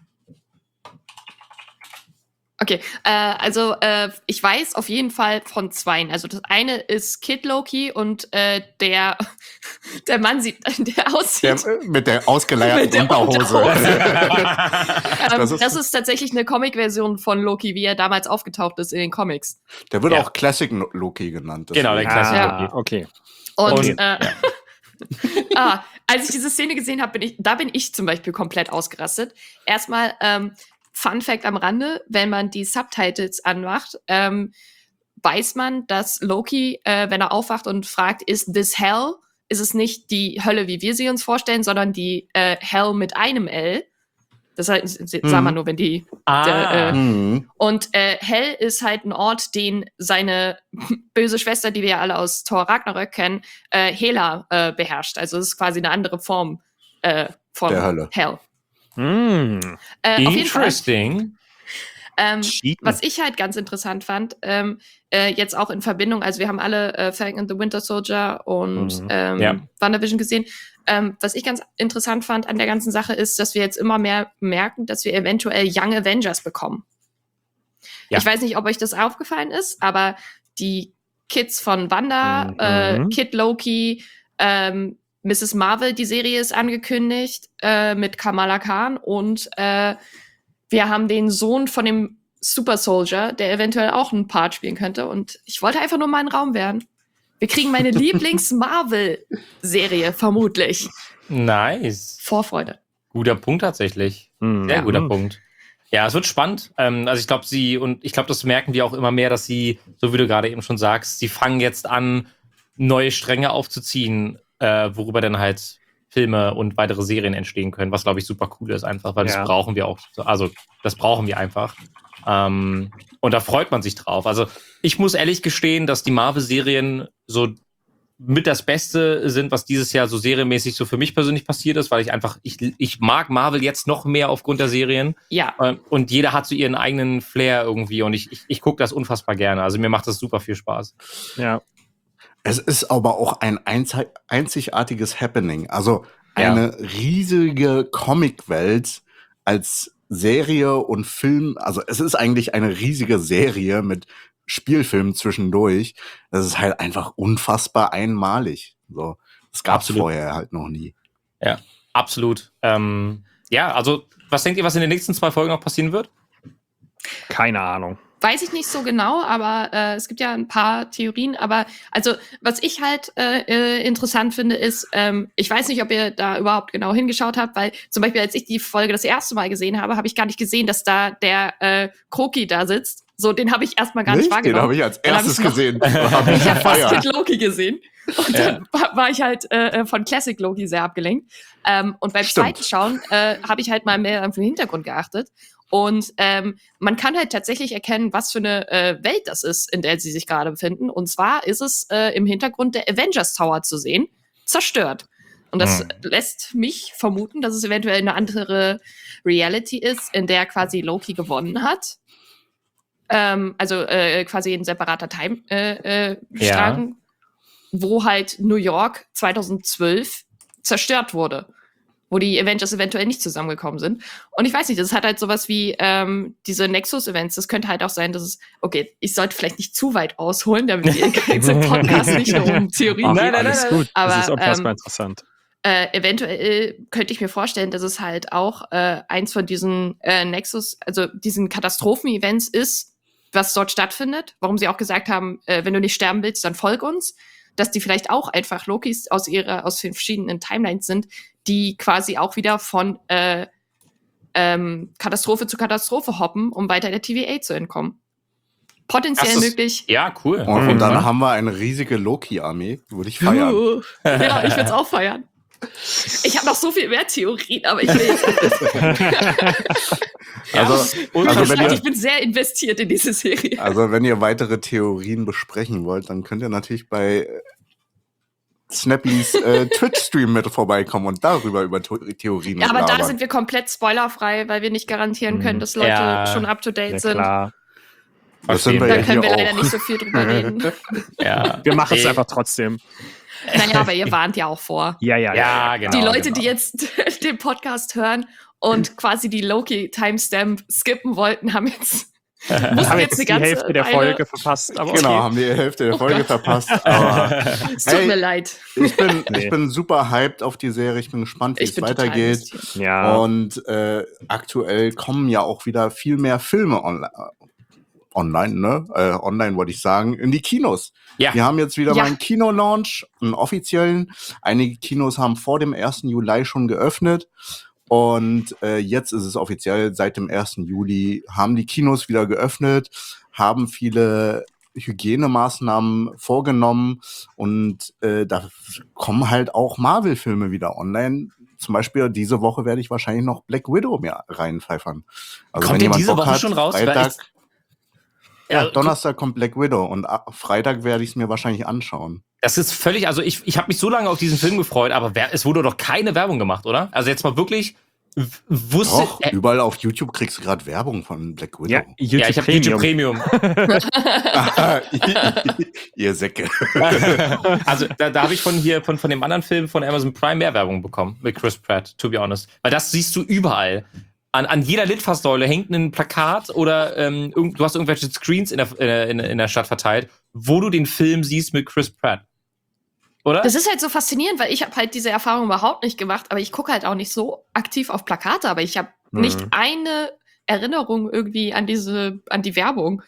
Okay, äh, also äh, ich weiß auf jeden Fall von zweien. Also das eine ist Kid Loki und äh, der, der Mann sieht, der Der, aussieht. äh, mit der ausgeleierten Mit der Unterhose. Ähm, das das, ist- ist tatsächlich eine Comic-Version von Loki, wie er damals aufgetaucht ist in den Comics. Der wird Ja. auch Classic Loki genannt. Genau, der deswegen. Classic ah, Loki. okay. Und, Und- äh, ah, als ich diese Szene gesehen habe, bin ich, da bin ich zum Beispiel komplett ausgerastet. Erstmal, ähm, Fun Fact am Rande, wenn man die Subtitles anmacht, ähm, weiß man, dass Loki, äh, wenn er aufwacht und fragt, is this hell, ist es nicht die Hölle, wie wir sie uns vorstellen, sondern die äh, Hell mit einem L. Das heißt, mhm. sagen wir nur, wenn die Ah, Der, äh, Mhm. Und äh, Hell ist halt ein Ort, den seine böse Schwester, die wir ja alle aus Thor Ragnarök kennen, äh, Hela äh, beherrscht. Also es ist quasi eine andere Form äh, von Der Hölle. Hell. Hm. Äh, auf jeden Fall. interesting. Ähm, Cheaten. was ich halt ganz interessant fand, ähm, äh, jetzt auch in Verbindung, also wir haben alle äh, Falcon and the Winter Soldier und Mhm. ähm, Ja. WandaVision gesehen. Ähm, was ich ganz interessant fand an der ganzen Sache ist, dass wir jetzt immer mehr merken, dass wir eventuell Young Avengers bekommen. Ja. Ich weiß nicht, ob euch das aufgefallen ist, aber die Kids von Wanda, Mhm. äh, Kid Loki, ähm, Misses Marvel, die Serie ist angekündigt äh, mit Kamala Khan und äh, wir haben den Sohn von dem Super Soldier, der eventuell auch einen Part spielen könnte. Und ich wollte einfach nur mal einen Raum werden. Wir kriegen meine Lieblings-Marvel-Serie, vermutlich. Nice. Vorfreude. Guter Punkt tatsächlich. Hm, Sehr ja. guter Hm. Punkt. Ja, es wird spannend. Ähm, also ich glaube, sie, und ich glaube, das merken wir auch immer mehr, dass sie, so wie du gerade eben schon sagst, sie fangen jetzt an, neue Stränge aufzuziehen, äh, worüber dann halt Filme und weitere Serien entstehen können, was, glaube ich, super cool ist einfach, weil Ja. das brauchen wir auch. Also, das brauchen wir einfach. Ähm, und da freut man sich drauf. Also, ich muss ehrlich gestehen, dass die Marvel-Serien so mit das Beste sind, was dieses Jahr so serienmäßig so für mich persönlich passiert ist, weil ich einfach, ich, ich mag Marvel jetzt noch mehr aufgrund der Serien. Ja. Ähm, Und jeder hat so ihren eigenen Flair irgendwie und ich, ich, ich gucke das unfassbar gerne. Also mir macht das super viel Spaß. Ja. Es ist aber auch ein einzig, einzigartiges Happening. Also Ja. eine riesige Comicwelt als Serie und Film. Also es ist eigentlich eine riesige Serie mit Spielfilmen zwischendurch. Das ist halt einfach unfassbar einmalig. So, das gab's Absolut. vorher halt noch nie. Ja, absolut. Ähm, ja, also was denkt ihr, was in den nächsten zwei Folgen noch passieren wird? Keine Ahnung. Weiß ich nicht so genau, aber äh, es gibt ja ein paar Theorien. Aber also, was ich halt äh, äh, interessant finde, ist, ähm, ich weiß nicht, ob ihr da überhaupt genau hingeschaut habt, weil zum Beispiel, als ich die Folge das erste Mal gesehen habe, habe ich gar nicht gesehen, dass da der äh, Kroki da sitzt. So, den habe ich erstmal gar nicht, Den wahrgenommen. habe ich als Dann hab erstes ich's noch- gesehen. Hab ich Ich habe fast gefeiert. mit Loki gesehen. Und dann war, war ich halt äh, von Classic Loki sehr abgelenkt. Ähm, und beim Stimmt. zweiten Schauen äh, habe ich halt mal mehr auf den Hintergrund geachtet. Und ähm, man kann halt tatsächlich erkennen, was für eine äh, Welt das ist, in der sie sich gerade befinden. Und zwar ist es äh, im Hintergrund der Avengers Tower zu sehen, zerstört. Und das Hm. lässt mich vermuten, dass es eventuell eine andere Reality ist, in der quasi Loki gewonnen hat. Ähm, also äh, quasi ein separater Time äh, äh, Ja. Strang, wo halt New York zweitausendzwölf zerstört wurde, wo die Avengers eventuell nicht zusammengekommen sind. Und ich weiß nicht, das hat halt sowas wie ähm, diese Nexus-Events. Das könnte halt auch sein, dass es, okay, ich sollte vielleicht nicht zu weit ausholen, damit wir ganze Podcast nicht nur um Theorien Ach, Nein, nein, alles nein, gut. aber, das ist unfassbar ähm, interessant. äh, eventuell könnte ich mir vorstellen, dass es halt auch äh, eins von diesen äh, Nexus, also diesen Katastrophen-Events ist, was dort stattfindet. Warum sie auch gesagt haben, äh, wenn du nicht sterben willst, dann folg uns. Dass die vielleicht auch einfach Lokis aus ihrer, aus den verschiedenen Timelines sind, die quasi auch wieder von äh, ähm, Katastrophe zu Katastrophe hoppen, um weiter der T V A zu entkommen. Potenziell Das ist- möglich. Ja, cool. Und, Auf jeden und dann Fall. haben wir eine riesige Loki-Armee. Würde ich feiern. Uh, ja, ich würde es auch feiern. Ich habe noch so viel mehr Theorien, aber ich will jetzt. Also, Und also, ich, wenn ich ihr, bin sehr investiert in diese Serie. also wenn ihr weitere Theorien besprechen wollt, dann könnt ihr natürlich bei äh, Snappys äh, Twitch-Stream mit vorbeikommen und darüber über To- Theorien Ja, aber da labern. sind wir komplett spoilerfrei, weil wir nicht garantieren können, dass Leute Ja. schon up to date Ja, sind. klar. Das sind wir Da ja können wir hier leider auch. nicht so viel drüber reden. Ja. Wir machen es Nee. einfach trotzdem. Naja, aber ihr warnt ja auch vor. Ja, ja, Ja, genau. die Leute, genau. die jetzt den Podcast hören und quasi die Loki-Timestamp skippen wollten, haben jetzt, Wir mussten haben jetzt jetzt eine die ganze Hälfte der Weile- Folge verpasst. Aber Genau, okay. haben die Hälfte der Oh Folge Gott. verpasst. Aber Es tut Hey, mir leid. ich bin, Nee. ich bin super hyped auf die Serie. Ich bin gespannt, wie Ich es bin total weitergeht. investiert. Ja. Und äh, aktuell kommen ja auch wieder viel mehr Filme online. Online, ne? Äh, online wollte ich sagen, in die Kinos. Ja. Wir haben jetzt wieder Ja. mal einen Kinolaunch, einen offiziellen. Einige Kinos haben vor dem ersten Juli schon geöffnet. Und äh, jetzt ist es offiziell, seit dem ersten Juli haben die Kinos wieder geöffnet, haben viele Hygienemaßnahmen vorgenommen und äh, da kommen halt auch Marvel-Filme wieder online. Zum Beispiel diese Woche werde ich wahrscheinlich noch Black Widow mir reinpfeifern. Also Kommt wenn der jemand diese Bock Woche hat, schon raus? Weil Freitag, ich- ja, Ja, Donnerstag kommt Black Widow und a- Freitag werde ich es mir wahrscheinlich anschauen. Das ist völlig, also ich, ich habe mich so lange auf diesen Film gefreut, aber wer, es wurde doch keine Werbung gemacht, oder? Also jetzt mal wirklich, w- wusste... Doch, äh, überall auf YouTube kriegst du gerade Werbung von Black Widow. Ja, YouTube ja, ich habe YouTube Premium. Ihr Säcke. Also da, da habe ich von hier, von, von dem anderen Film von Amazon Prime mehr Werbung bekommen mit Chris Pratt, to be honest. Weil das siehst du überall. An, an jeder Litfaßsäule hängt ein Plakat oder ähm, irgend, du hast irgendwelche Screens in der, äh, in, in der Stadt verteilt, wo du den Film siehst mit Chris Pratt. Oder? Das ist halt so faszinierend, weil ich habe halt diese Erfahrung überhaupt nicht gemacht, aber ich gucke halt auch nicht so aktiv auf Plakate, aber ich habe Mhm. nicht eine Erinnerung irgendwie an diese, an die Werbung.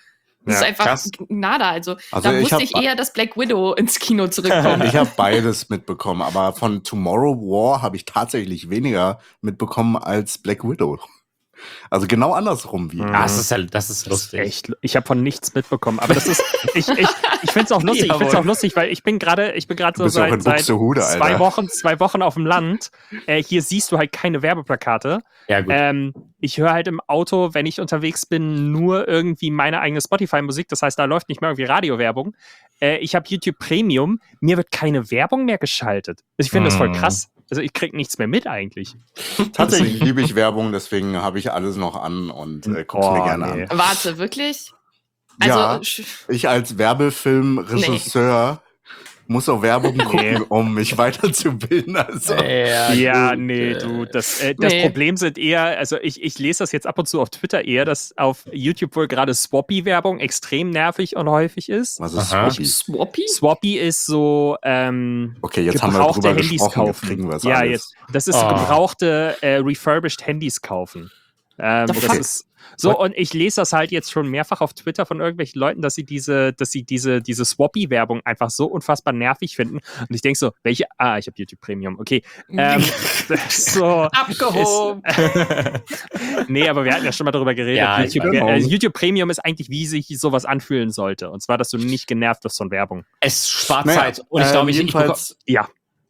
Das Ja, ist einfach krass. nada. Also, Also da ich wusste hab- ich eher, dass Black Widow ins Kino zurückkommt. Ich habe beides mitbekommen, aber von Tomorrow War habe ich tatsächlich weniger mitbekommen als Black Widow. Also genau andersrum wie. Mhm. Ah, das ist halt, das ist Das ist lustig. echt, ich habe von nichts mitbekommen, aber das ist, ich, ich, ich finde es auch lustig, ich finde es Jawohl. auch lustig, weil ich bin gerade, ich bin gerade Du so bist ja auch in seit, seit Buxtehude, zwei Alter. Wochen, zwei Wochen auf dem Land. Äh, hier siehst du halt keine Werbeplakate. Ja, gut. Ähm, ich höre halt im Auto, wenn ich unterwegs bin, nur irgendwie meine eigene Spotify-Musik. Das heißt, da läuft nicht mehr irgendwie Radiowerbung. Äh, ich habe YouTube Premium. Mir wird keine Werbung mehr geschaltet. Also ich finde das voll Mm. krass. Also ich krieg nichts mehr mit eigentlich. Tatsächlich liebe ich Werbung, deswegen habe ich alles noch an und äh, guck's Oh, mir gerne nee. an. Warte, wirklich? Also, Ja. sch- Ich als Werbefilmregisseur muss auch Werbung gucken, um mich weiterzubilden. Also. Ja, Ja, gut, nee, äh, du, das, äh, das Nee. Problem sind eher, also ich, ich lese das jetzt ab und zu auf Twitter eher, dass auf YouTube wohl gerade Swappy-Werbung extrem nervig und häufig ist. Was ist Aha. Swappy? Swappy? Swappy ist so ähm, Okay, jetzt haben wir gebrauchte drüber Handys gesprochen, kaufen. jetzt kriegen wir es ja, alles. jetzt, das ist Oh. gebrauchte äh, refurbished Handys kaufen. Ähm, The das fuck? ist so, und ich lese das halt jetzt schon mehrfach auf Twitter von irgendwelchen Leuten, dass sie diese, dass sie diese, diese Swappy-Werbung einfach so unfassbar nervig finden. Und ich denke so, welche? Ah, ich habe YouTube Premium, okay. Ähm, so, Abgehoben. nee, aber wir hatten ja schon mal darüber geredet. Ja, ich YouTube, weiß. äh, YouTube Premium ist eigentlich, wie sich sowas anfühlen sollte. Und zwar, dass du nicht genervt wirst von Werbung. Es spart Naja, Zeit. Und ich ähm, glaube, ich, ich, beko- jedenfalls, Ja.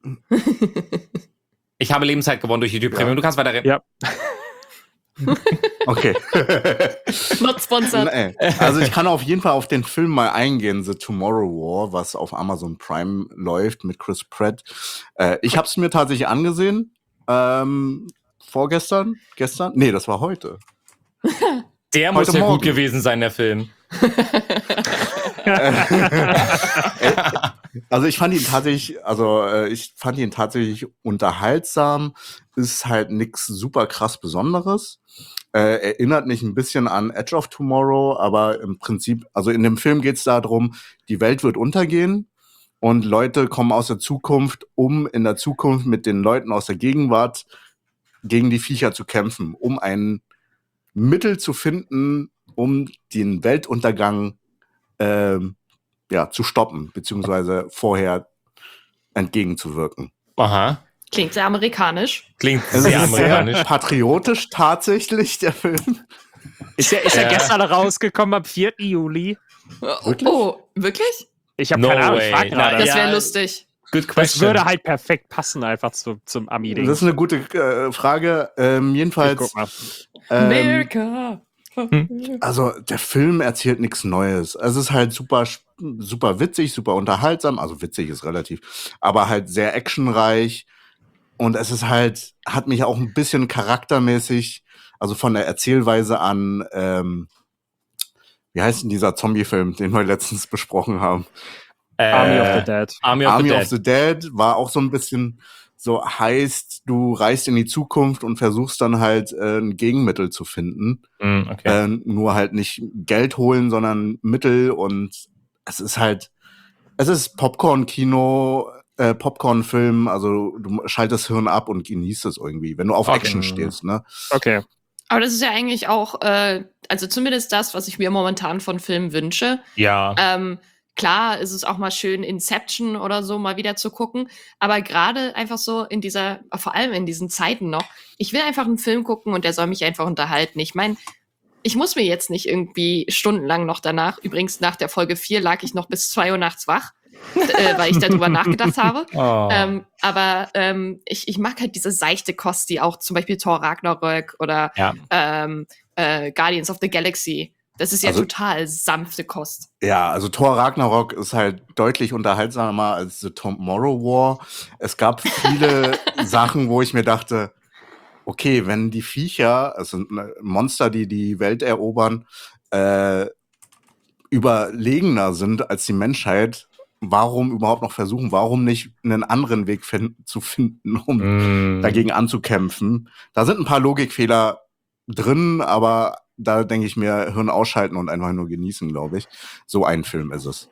ich habe Lebenszeit gewonnen durch YouTube Ja. Premium. Du kannst weiterreden. Ja. okay. Not sponsored. Nee. Also ich kann auf jeden Fall auf den Film mal eingehen, The Tomorrow War, was auf Amazon Prime läuft mit Chris Pratt. Äh, ich habe es mir tatsächlich angesehen. Ähm, vorgestern? Gestern? Nee, das war heute. Der muss Heute ja Morgen. gut gewesen sein, der Film. Also ich fand ihn tatsächlich, also äh, ich fand ihn tatsächlich unterhaltsam. Ist halt nix super krass Besonderes. Äh, erinnert mich ein bisschen an Edge of Tomorrow, aber im Prinzip, also in dem Film geht es darum, die Welt wird untergehen und Leute kommen aus der Zukunft, um in der Zukunft mit den Leuten aus der Gegenwart gegen die Viecher zu kämpfen, um ein Mittel zu finden, um den Weltuntergang ähm, ja, zu stoppen, beziehungsweise vorher entgegenzuwirken. Aha. Klingt sehr amerikanisch. Klingt Es sehr ist amerikanisch. sehr patriotisch tatsächlich, der Film. Ist ja, ist ja Ja. gestern rausgekommen, am vierten Juli. Wirklich? Oh, wirklich? Ich habe No keine Ahnung, ich way. frag gerade. Das Ja, wäre lustig. Good Das question. würde halt perfekt passen, einfach zu, zum Ami-Ding. Das ist eine gute äh, Frage. Ähm, Ich jedenfalls, guck mal. ähm, America. also der Film erzählt nichts Neues. Es ist halt super, sp- super witzig, super unterhaltsam. Also witzig ist relativ, aber halt sehr actionreich. Und es ist halt, hat mich auch ein bisschen charaktermäßig, also von der Erzählweise an, ähm, wie heißt denn dieser Zombie-Film, den wir letztens besprochen haben? Äh, Army of the Dead. Army of Army the of Dead. the Dead war auch so ein bisschen so, heißt, du reist in die Zukunft und versuchst dann halt äh, ein Gegenmittel zu finden. Hm, okay. Äh, nur halt nicht Geld holen, sondern Mittel, und es ist halt, es ist Popcorn-Kino, äh, Popcorn-Film, also du schaltest Hirn ab und genießt es irgendwie, wenn du auf Okay. Action stehst, ne? Okay. Aber das ist ja eigentlich auch, äh, also zumindest das, was ich mir momentan von Filmen wünsche. Ja. Ähm, klar ist es auch mal schön, Inception oder so mal wieder zu gucken, aber gerade einfach so in dieser, vor allem in diesen Zeiten noch, ich will einfach einen Film gucken und der soll mich einfach unterhalten. Ich meine, ich muss mir jetzt nicht irgendwie stundenlang noch danach, übrigens nach der Folge vier lag ich noch bis zwei Uhr nachts wach, äh, weil ich darüber nachgedacht habe. Oh. Ähm, aber ähm, ich, ich mag halt diese seichte Kost, die auch zum Beispiel Thor Ragnarök oder Ja. ähm, äh, Guardians of the Galaxy, das ist ja Also- total sanfte Kost. Ja, also Thor Ragnarok ist halt deutlich unterhaltsamer als The Tomorrow War. Es gab viele Sachen, wo ich mir dachte, okay, wenn die Viecher, also Monster, die die Welt erobern, äh, überlegener sind als die Menschheit, warum überhaupt noch versuchen, warum nicht einen anderen Weg fin- zu finden, um Hm. dagegen anzukämpfen? Da sind ein paar Logikfehler drin, aber da denke ich mir, Hirn ausschalten und einfach nur genießen, glaube ich. So ein Film ist es.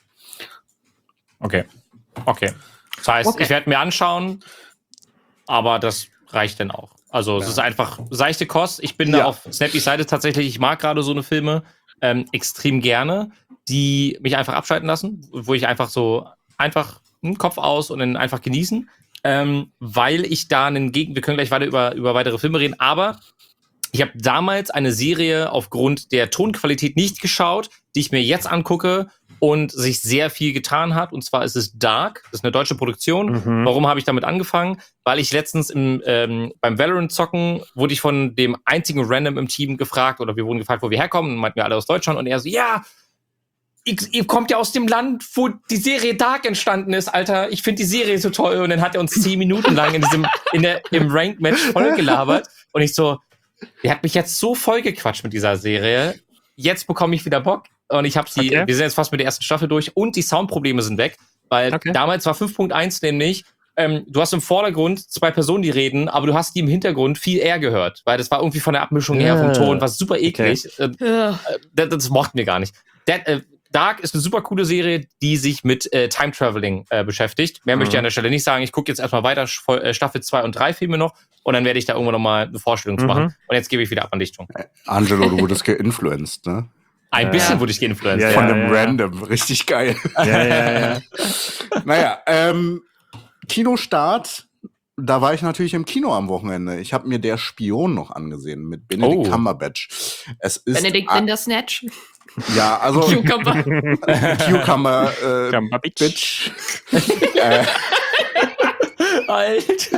Okay. Okay. Das heißt, Okay. ich werde mir anschauen, aber das reicht dann auch. Also es Ja. ist einfach seichte Kost. Ich bin da Ja. auf Snappys Seite tatsächlich. Ich mag gerade so eine Filme. ähm, extrem gerne, die mich einfach abschalten lassen, wo ich einfach so einfach hm, Kopf aus und dann einfach genießen, ähm, weil ich da einen Gegen... Wir können gleich weiter über, über weitere Filme reden, aber ich habe damals eine Serie aufgrund der Tonqualität nicht geschaut, die ich mir jetzt angucke und sich sehr viel getan hat. Und zwar ist es Dark. Das ist eine deutsche Produktion. Mhm. Warum habe ich damit angefangen? Weil ich letztens im, ähm, beim Valorant-Zocken wurde ich von dem einzigen Random im Team gefragt, oder wir wurden gefragt, wo wir herkommen. Und meinten wir alle aus Deutschland. Und er so, ja, ihr, ihr kommt ja aus dem Land, wo die Serie Dark entstanden ist, Alter. Ich finde die Serie so toll. Und dann hat er uns zehn Minuten lang in diesem, in der, im Ranked-Match voll gelabert. Und ich so, der hat mich jetzt so voll gequatscht mit dieser Serie. Jetzt bekomme ich wieder Bock. Und ich habe sie, Okay. wir sind jetzt fast mit der ersten Staffel durch und die Soundprobleme sind weg. Weil Okay. damals war fünf Punkt eins nämlich, ähm, du hast im Vordergrund zwei Personen, die reden, aber du hast die im Hintergrund viel eher gehört. Weil das war irgendwie von der Abmischung her, vom Ton, was super eklig. Äh, Ja. das, das mochten wir gar nicht. Der, äh, Dark ist eine super coole Serie, die sich mit äh, Time Traveling äh, beschäftigt. Mehr Mhm. möchte ich an der Stelle nicht sagen. Ich gucke jetzt erstmal weiter, Sch- äh, Staffel zwei und drei Filme noch und dann werde ich da irgendwann nochmal eine Vorstellung zu Mhm. machen. Und jetzt gebe ich wieder ab an dich, Tom. Angelo, du wurdest geinfluenced, ne? Ein Ja. bisschen wurde ich geinfluenced. Ja, Von ja, einem ja. Random. Richtig geil. Ja, ja, ja. Naja, ähm, Kinostart, da war ich natürlich im Kino am Wochenende. Ich habe mir Der Spion noch angesehen mit Benedict Oh. Cumberbatch. Es ist Benedict a- Bindersnatch. ja, also Cucumber. Cucumber äh, Cumberbatch. Bitch. äh, Alter.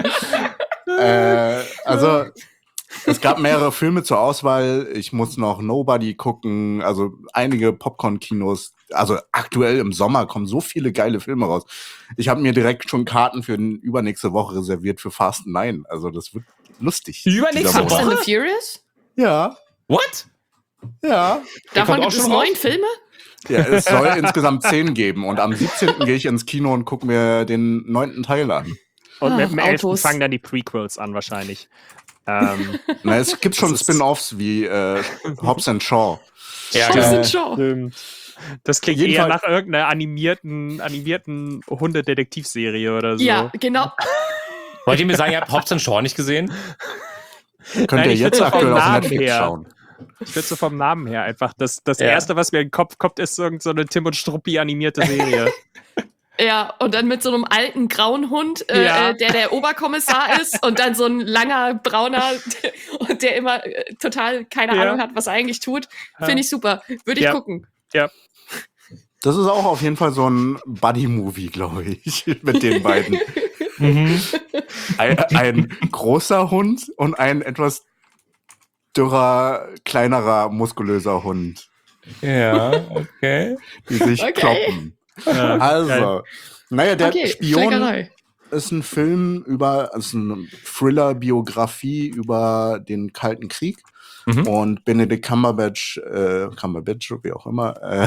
äh, also es gab mehrere Filme zur Auswahl. Ich muss noch Nobody gucken. Also einige Popcorn-Kinos. Also aktuell im Sommer kommen so viele geile Filme raus. Ich habe mir direkt schon Karten für den übernächste Woche reserviert für Fast Nine. Also das wird lustig. Übernächste dieser Fast Monat. and the Furious? Ja, What? ja. Davon kommt auch gibt es schon neun raus? Filme? Ja, es soll insgesamt zehn geben. Und am siebzehnten gehe ich ins Kino und gucke mir den neunten Teil an. Und mit dem Ach, elften Autos. fangen dann die Prequels an wahrscheinlich. Ähm, Na, es gibt schon Das ist- Spin-Offs wie äh, Hobbs and Shaw. Ja, Das genau. sind schon. stimmt. Das klingt Jedenfalls- eher nach irgendeiner animierten, animierten Hundedetektivserie oder so. Ja, genau. Wollt ihr mir sagen, ihr habt Hobbs and Shaw nicht gesehen? Könnt Nein, ihr ich jetzt würde vom aktuell auf Namen Netflix her. schauen. Ich würde so vom Namen her einfach. Das, das Ja. Erste, was mir in den Kopf kommt, ist irgend so eine Tim und Struppi animierte Serie. Ja, und dann mit so einem alten grauen Hund, äh, Ja. äh, der der Oberkommissar ist und dann so ein langer brauner und der immer äh, total keine Ja. Ahnung hat, was er eigentlich tut. Finde ich super. Würde ich Ja. gucken. Das ist auch auf jeden Fall so ein Buddy-Movie, glaube ich, mit den beiden. Ein, ein großer Hund und ein etwas dürrer, kleinerer, muskulöser Hund, Ja, okay. die sich Okay. kloppen. Ja, geil. Also, naja, der Okay, Spion Schlägerei. ist ein Film über, ist eine Thriller-Biografie über den Kalten Krieg. Mhm. Und Benedict Cumberbatch, äh, Cumberbatch, wie auch immer, äh,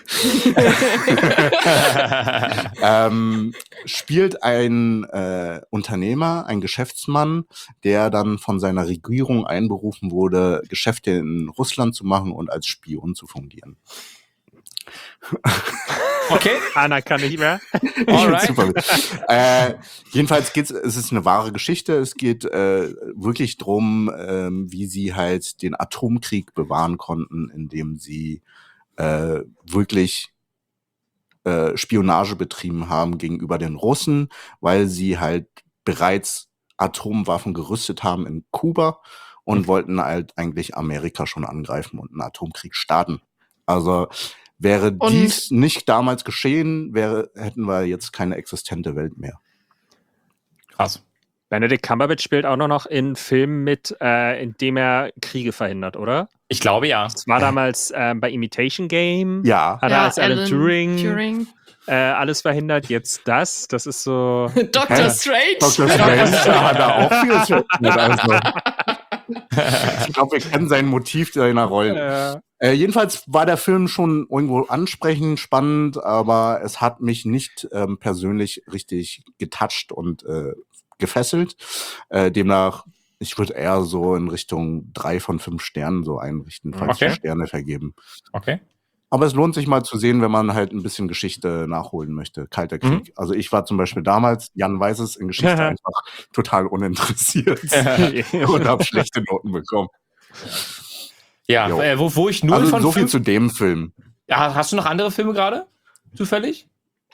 ähm, spielt ein äh, Unternehmer, ein Geschäftsmann, der dann von seiner Regierung einberufen wurde, Geschäfte in Russland zu machen und als Spion zu fungieren. Okay. Anna kann nicht mehr. Alright. Super. äh, jedenfalls geht's, es ist eine wahre Geschichte. Es geht äh, wirklich drum, ähm, wie sie halt den Atomkrieg bewahren konnten, indem sie äh, wirklich äh, Spionage betrieben haben gegenüber den Russen, weil sie halt bereits Atomwaffen gerüstet haben in Kuba und wollten halt eigentlich Amerika schon angreifen und einen Atomkrieg starten. Also wäre Und- dies nicht damals geschehen, wäre, hätten wir jetzt keine existente Welt mehr. Krass. Benedict Cumberbatch spielt auch noch in Filmen mit, äh, in dem er Kriege verhindert, oder? Ich glaube ja. Das war damals ähm, bei Imitation Game. Ja, Hat er als Alan, Turing, Turing. Äh, alles verhindert. Jetzt das. Das ist so. Doctor Hä? Strange. Doctor Strange hat er auch viel zu tun. Also. Ich glaube, wir kennen sein Motiv seiner Rollen. Äh, Äh, jedenfalls war der Film schon irgendwo ansprechend, spannend, aber es hat mich nicht ähm, persönlich richtig getoucht und äh, gefesselt. Äh, demnach, ich würde eher so in Richtung drei von fünf Sternen so einrichten, falls Okay. wir Sterne vergeben. Okay. Aber es lohnt sich mal zu sehen, wenn man halt ein bisschen Geschichte nachholen möchte. Kalter Krieg. Mhm. Also ich war zum Beispiel damals, Jan weiß es, in Geschichte einfach total uninteressiert und habe schlechte Noten bekommen. Ja, Jo. äh, wo, wo ich null Also von so viel fünf. zu dem Film. Ja, hast du noch andere Filme gerade? Zufällig?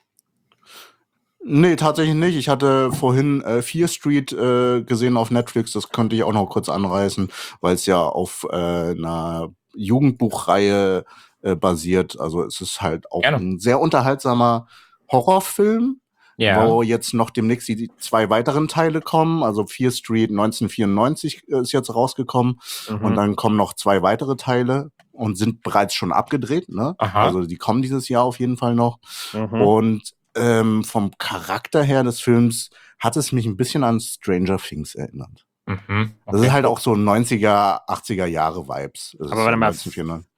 Nee, tatsächlich nicht. Ich hatte vorhin äh, Fear Street äh, gesehen auf Netflix. Das könnte ich auch noch kurz anreißen, weil es ja auf äh, einer Jugendbuchreihe äh, basiert. Also es ist halt auch Gerne. ein sehr unterhaltsamer Horrorfilm, wo jetzt noch demnächst die zwei weiteren Teile kommen. Also Fear Street neunzehnhundertvierundneunzig ist jetzt rausgekommen Mhm. und dann kommen noch zwei weitere Teile und sind bereits schon abgedreht. Ne? Aha. Also die kommen dieses Jahr auf jeden Fall noch. Mhm. Und ähm, vom Charakter her des Films hat es mich ein bisschen an Stranger Things erinnert. Mhm. Das Okay. ist halt auch so neunziger, achtziger Jahre Vibes. Das Aber ist warte so mal. neunzehnhundertvierundneunzig.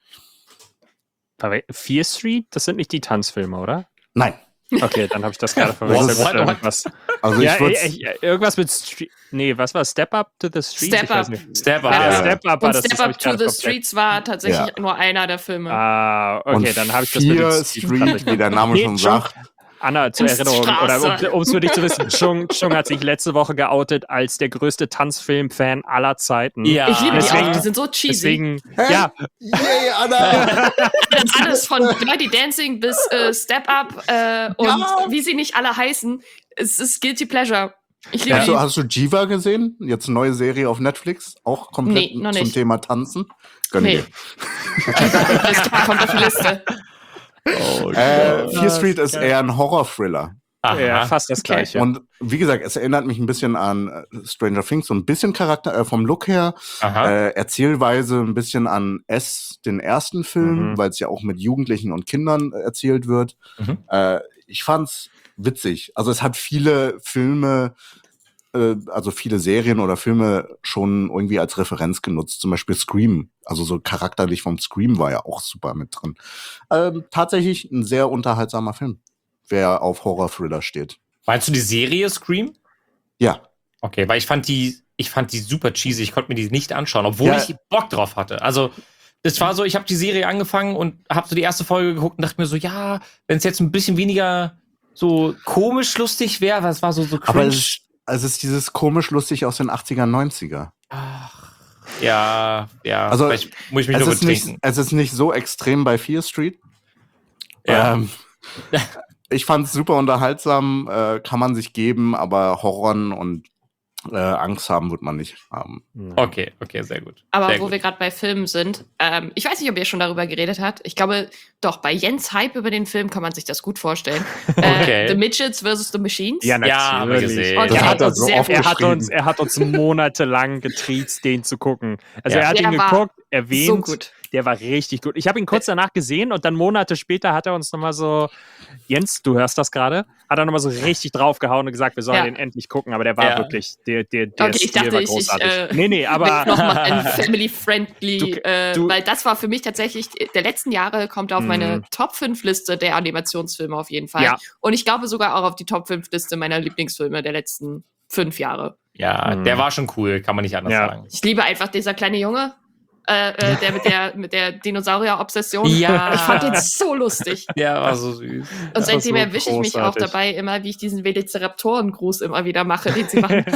Fear Street, das sind nicht die Tanzfilme, oder? Nein. Okay, dann habe ich das gerade verwechselt What, mit what? irgendwas. Also Ja, ich würde ey, ey, irgendwas mit Street. Nee, was war Step Up to the Street? Step Ich weiß Up. nicht. Step Up. Ja, Ja. Step Up war Und das. das Step hab Up ich to gerade the komplett- Streets war tatsächlich Ja. nur einer der Filme. Ah, okay, und dann habe ich das mit Fear den Street Street, wie der Name Nee, schon schon- sagt. Anna, zur Erinnerung, oder Straße. um es für dich zu wissen, Chung, Chung hat sich letzte Woche geoutet als der größte Tanzfilm-Fan aller Zeiten. Ja. Ich liebe die Deswegen- auch, die sind so cheesy. Deswegen, Hä? ja, Yay, Anna! Das alles von Dirty Dancing bis äh, Step Up äh, und Ja. wie sie nicht alle heißen. Es ist Guilty Pleasure. Ich liebe Hast, die. du, hast du Jiva gesehen? Jetzt eine neue Serie auf Netflix, auch komplett Nee, noch zum nicht. Thema Tanzen. Gönn Nee. dir. Das kommt auf die Liste. Oh, Äh, Gott. Fear Street ist eher ein Horror-Thriller. Aha. ja, fast das Okay. Gleiche. Und wie gesagt, es erinnert mich ein bisschen an äh, Stranger Things, so ein bisschen Charakter äh, vom Look her, Aha. äh, Erzählweise ein bisschen an S, den ersten Film, Mhm. weil es ja auch mit Jugendlichen und Kindern äh, erzählt wird. Mhm. Äh, ich fand's witzig. Also es hat viele Filme, äh, also viele Serien oder Filme schon irgendwie als Referenz genutzt. Zum Beispiel Scream. Also so charakterlich vom Scream war ja auch super mit drin. Ähm, tatsächlich ein sehr unterhaltsamer Film, wer auf Horror-Thriller steht. Meinst du die Serie Scream? Ja. Okay, weil ich fand die, ich fand die super cheesy. Ich konnte mir die nicht anschauen, obwohl Ja. ich Bock drauf hatte. Also es war so, ich habe die Serie angefangen und habe so die erste Folge geguckt und dachte mir so, ja, wenn es jetzt ein bisschen weniger so komisch lustig wäre, was war so so cringe. Aber es ist, es ist dieses komisch lustig aus den achtziger, neunziger. Ach, ja, ja. Also, vielleicht muss ich mich Es nur ist, nicht, betrinken. es ist nicht so extrem bei Fear Street. Ja. Ähm, ich fand es super unterhaltsam, äh, kann man sich geben, aber Horror und äh, Angst haben wird man nicht haben. Okay, okay, sehr gut. Aber sehr wo gut. wir gerade bei Filmen sind, ähm, ich weiß nicht, ob ihr schon darüber geredet habt. Ich glaube, doch, bei Jens Hype über den Film kann man sich das gut vorstellen. Okay. Äh, The Midgets versus The Machines. Ja, Ja, haben wir natürlich. gesehen. Okay, Das hat er und so sehr oft gut. Er hat, geschrieben. uns, er hat uns monatelang getriezt, den zu gucken. Also Ja. er hat Der ihn war geguckt, erwähnt, So gut. der war richtig gut. Ich habe ihn kurz danach gesehen und dann Monate später hat er uns nochmal so, Jens, du hörst das gerade, hat er nochmal so richtig draufgehauen und gesagt, wir sollen Ja. den endlich gucken, aber der war Ja. wirklich, der, der, der Okay, ich Stil dachte, war ich- ich, großartig. äh, nee, nee, aber Nochmal ein family-friendly, Du- äh, du- weil das war für mich tatsächlich, der letzten Jahre kommt auf Mhm. meine Top fünf Liste der Animationsfilme auf jeden Fall. Ja. Und ich glaube sogar auch auf die Top fünf Liste meiner Lieblingsfilme der letzten fünf Jahre. Ja, Mhm. der war schon cool, kann man nicht anders Ja. sagen. Ich liebe einfach dieser kleine Junge, äh, äh, der mit der, mit der Dinosaurier-Obsession. Ja. Ich fand den so lustig. Der war so süß. Und seitdem so erwische ich mich auch großartig. dabei immer, wie ich diesen Velociraptoren-Gruß immer wieder mache, den sie machen.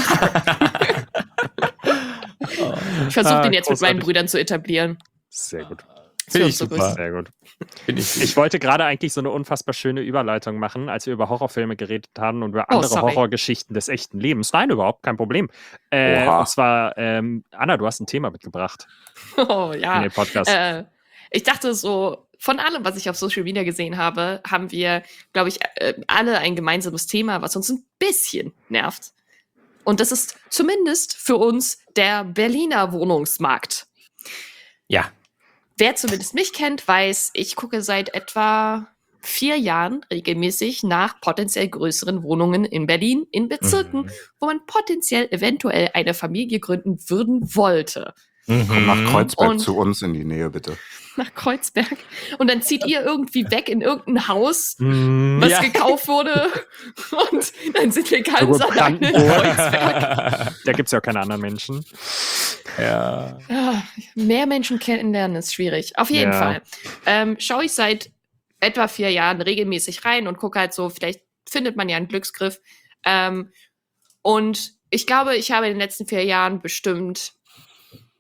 Ich versuche Ah, den jetzt mit meinen großartig. Brüdern zu etablieren. sehr gut. Finde Für ich uns so super. Sehr gut. Finde ich Ich wollte gerade eigentlich so eine unfassbar schöne Überleitung machen, als wir über Horrorfilme geredet haben und über Oh, andere sorry. Horrorgeschichten des echten Lebens. Nein, überhaupt kein Problem. Äh, Oha. und zwar, ähm, Anna, du hast ein Thema mitgebracht Oh in ja. den Podcast. Äh, ich dachte so, von allem, was ich auf Social Media gesehen habe, haben wir, glaube ich, äh, alle ein gemeinsames Thema, was uns ein bisschen nervt. Und das ist zumindest für uns der Berliner Wohnungsmarkt. Ja. Wer zumindest mich kennt, weiß, ich gucke seit etwa vier Jahren regelmäßig nach potenziell größeren Wohnungen in Berlin, in Bezirken, Mhm. wo man potenziell eventuell eine Familie gründen würden wollte. Komm nach Mhm. Kreuzberg Und- zu uns in die Nähe, bitte. Nach Kreuzberg. Und dann zieht ihr irgendwie weg in irgendein Haus, Mhm. was Ja. gekauft wurde. Und dann sind wir ganz Irgendwo alleine in Brandenburg. Kreuzberg. Da gibt es ja auch keine anderen Menschen. ja. Ja, mehr Menschen kennenlernen ist schwierig. Auf jeden Ja. Fall. Ähm, schaue ich seit etwa vier Jahren regelmäßig rein und gucke halt so, vielleicht findet man ja einen Glücksgriff. Ähm, und ich glaube, ich habe in den letzten vier Jahren bestimmt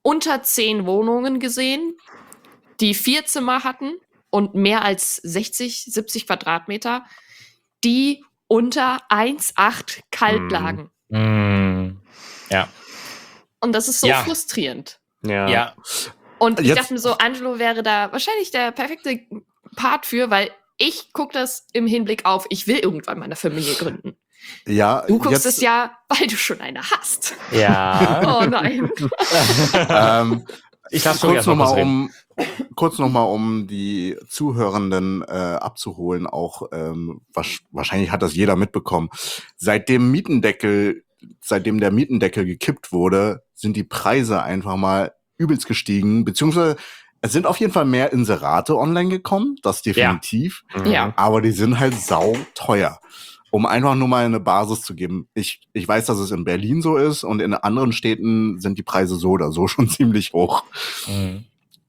unter zehn Wohnungen gesehen, die vier Zimmer hatten und mehr als sechzig, siebzig Quadratmeter, die unter eins Komma acht kalt Hm. lagen. Mm. Ja. Und das ist so Ja. frustrierend. Ja. Ja. Und ich Jetzt- dachte mir so, Angelo wäre da wahrscheinlich der perfekte Part für, weil ich gucke das im Hinblick auf, ich will irgendwann meine Familie gründen. Ja, Du guckst jetzt, es ja, weil du schon eine hast. Ja. Oh nein. ähm, Ich lasse schon kurz erst mal nochmal kurz reden. um, kurz noch mal, um die Zuhörenden äh, abzuholen, auch ähm, wasch- wahrscheinlich hat das jeder mitbekommen. Seit dem Mietendeckel, seitdem der Mietendeckel gekippt wurde, sind die Preise einfach mal übelst gestiegen, beziehungsweise es sind auf jeden Fall mehr Inserate online gekommen, das definitiv, Mhm. Ja. aber die sind halt sau teuer. Um einfach nur mal eine Basis zu geben. Ich, ich weiß, dass es in Berlin so ist und in anderen Städten sind die Preise so oder so schon ziemlich hoch. Mhm.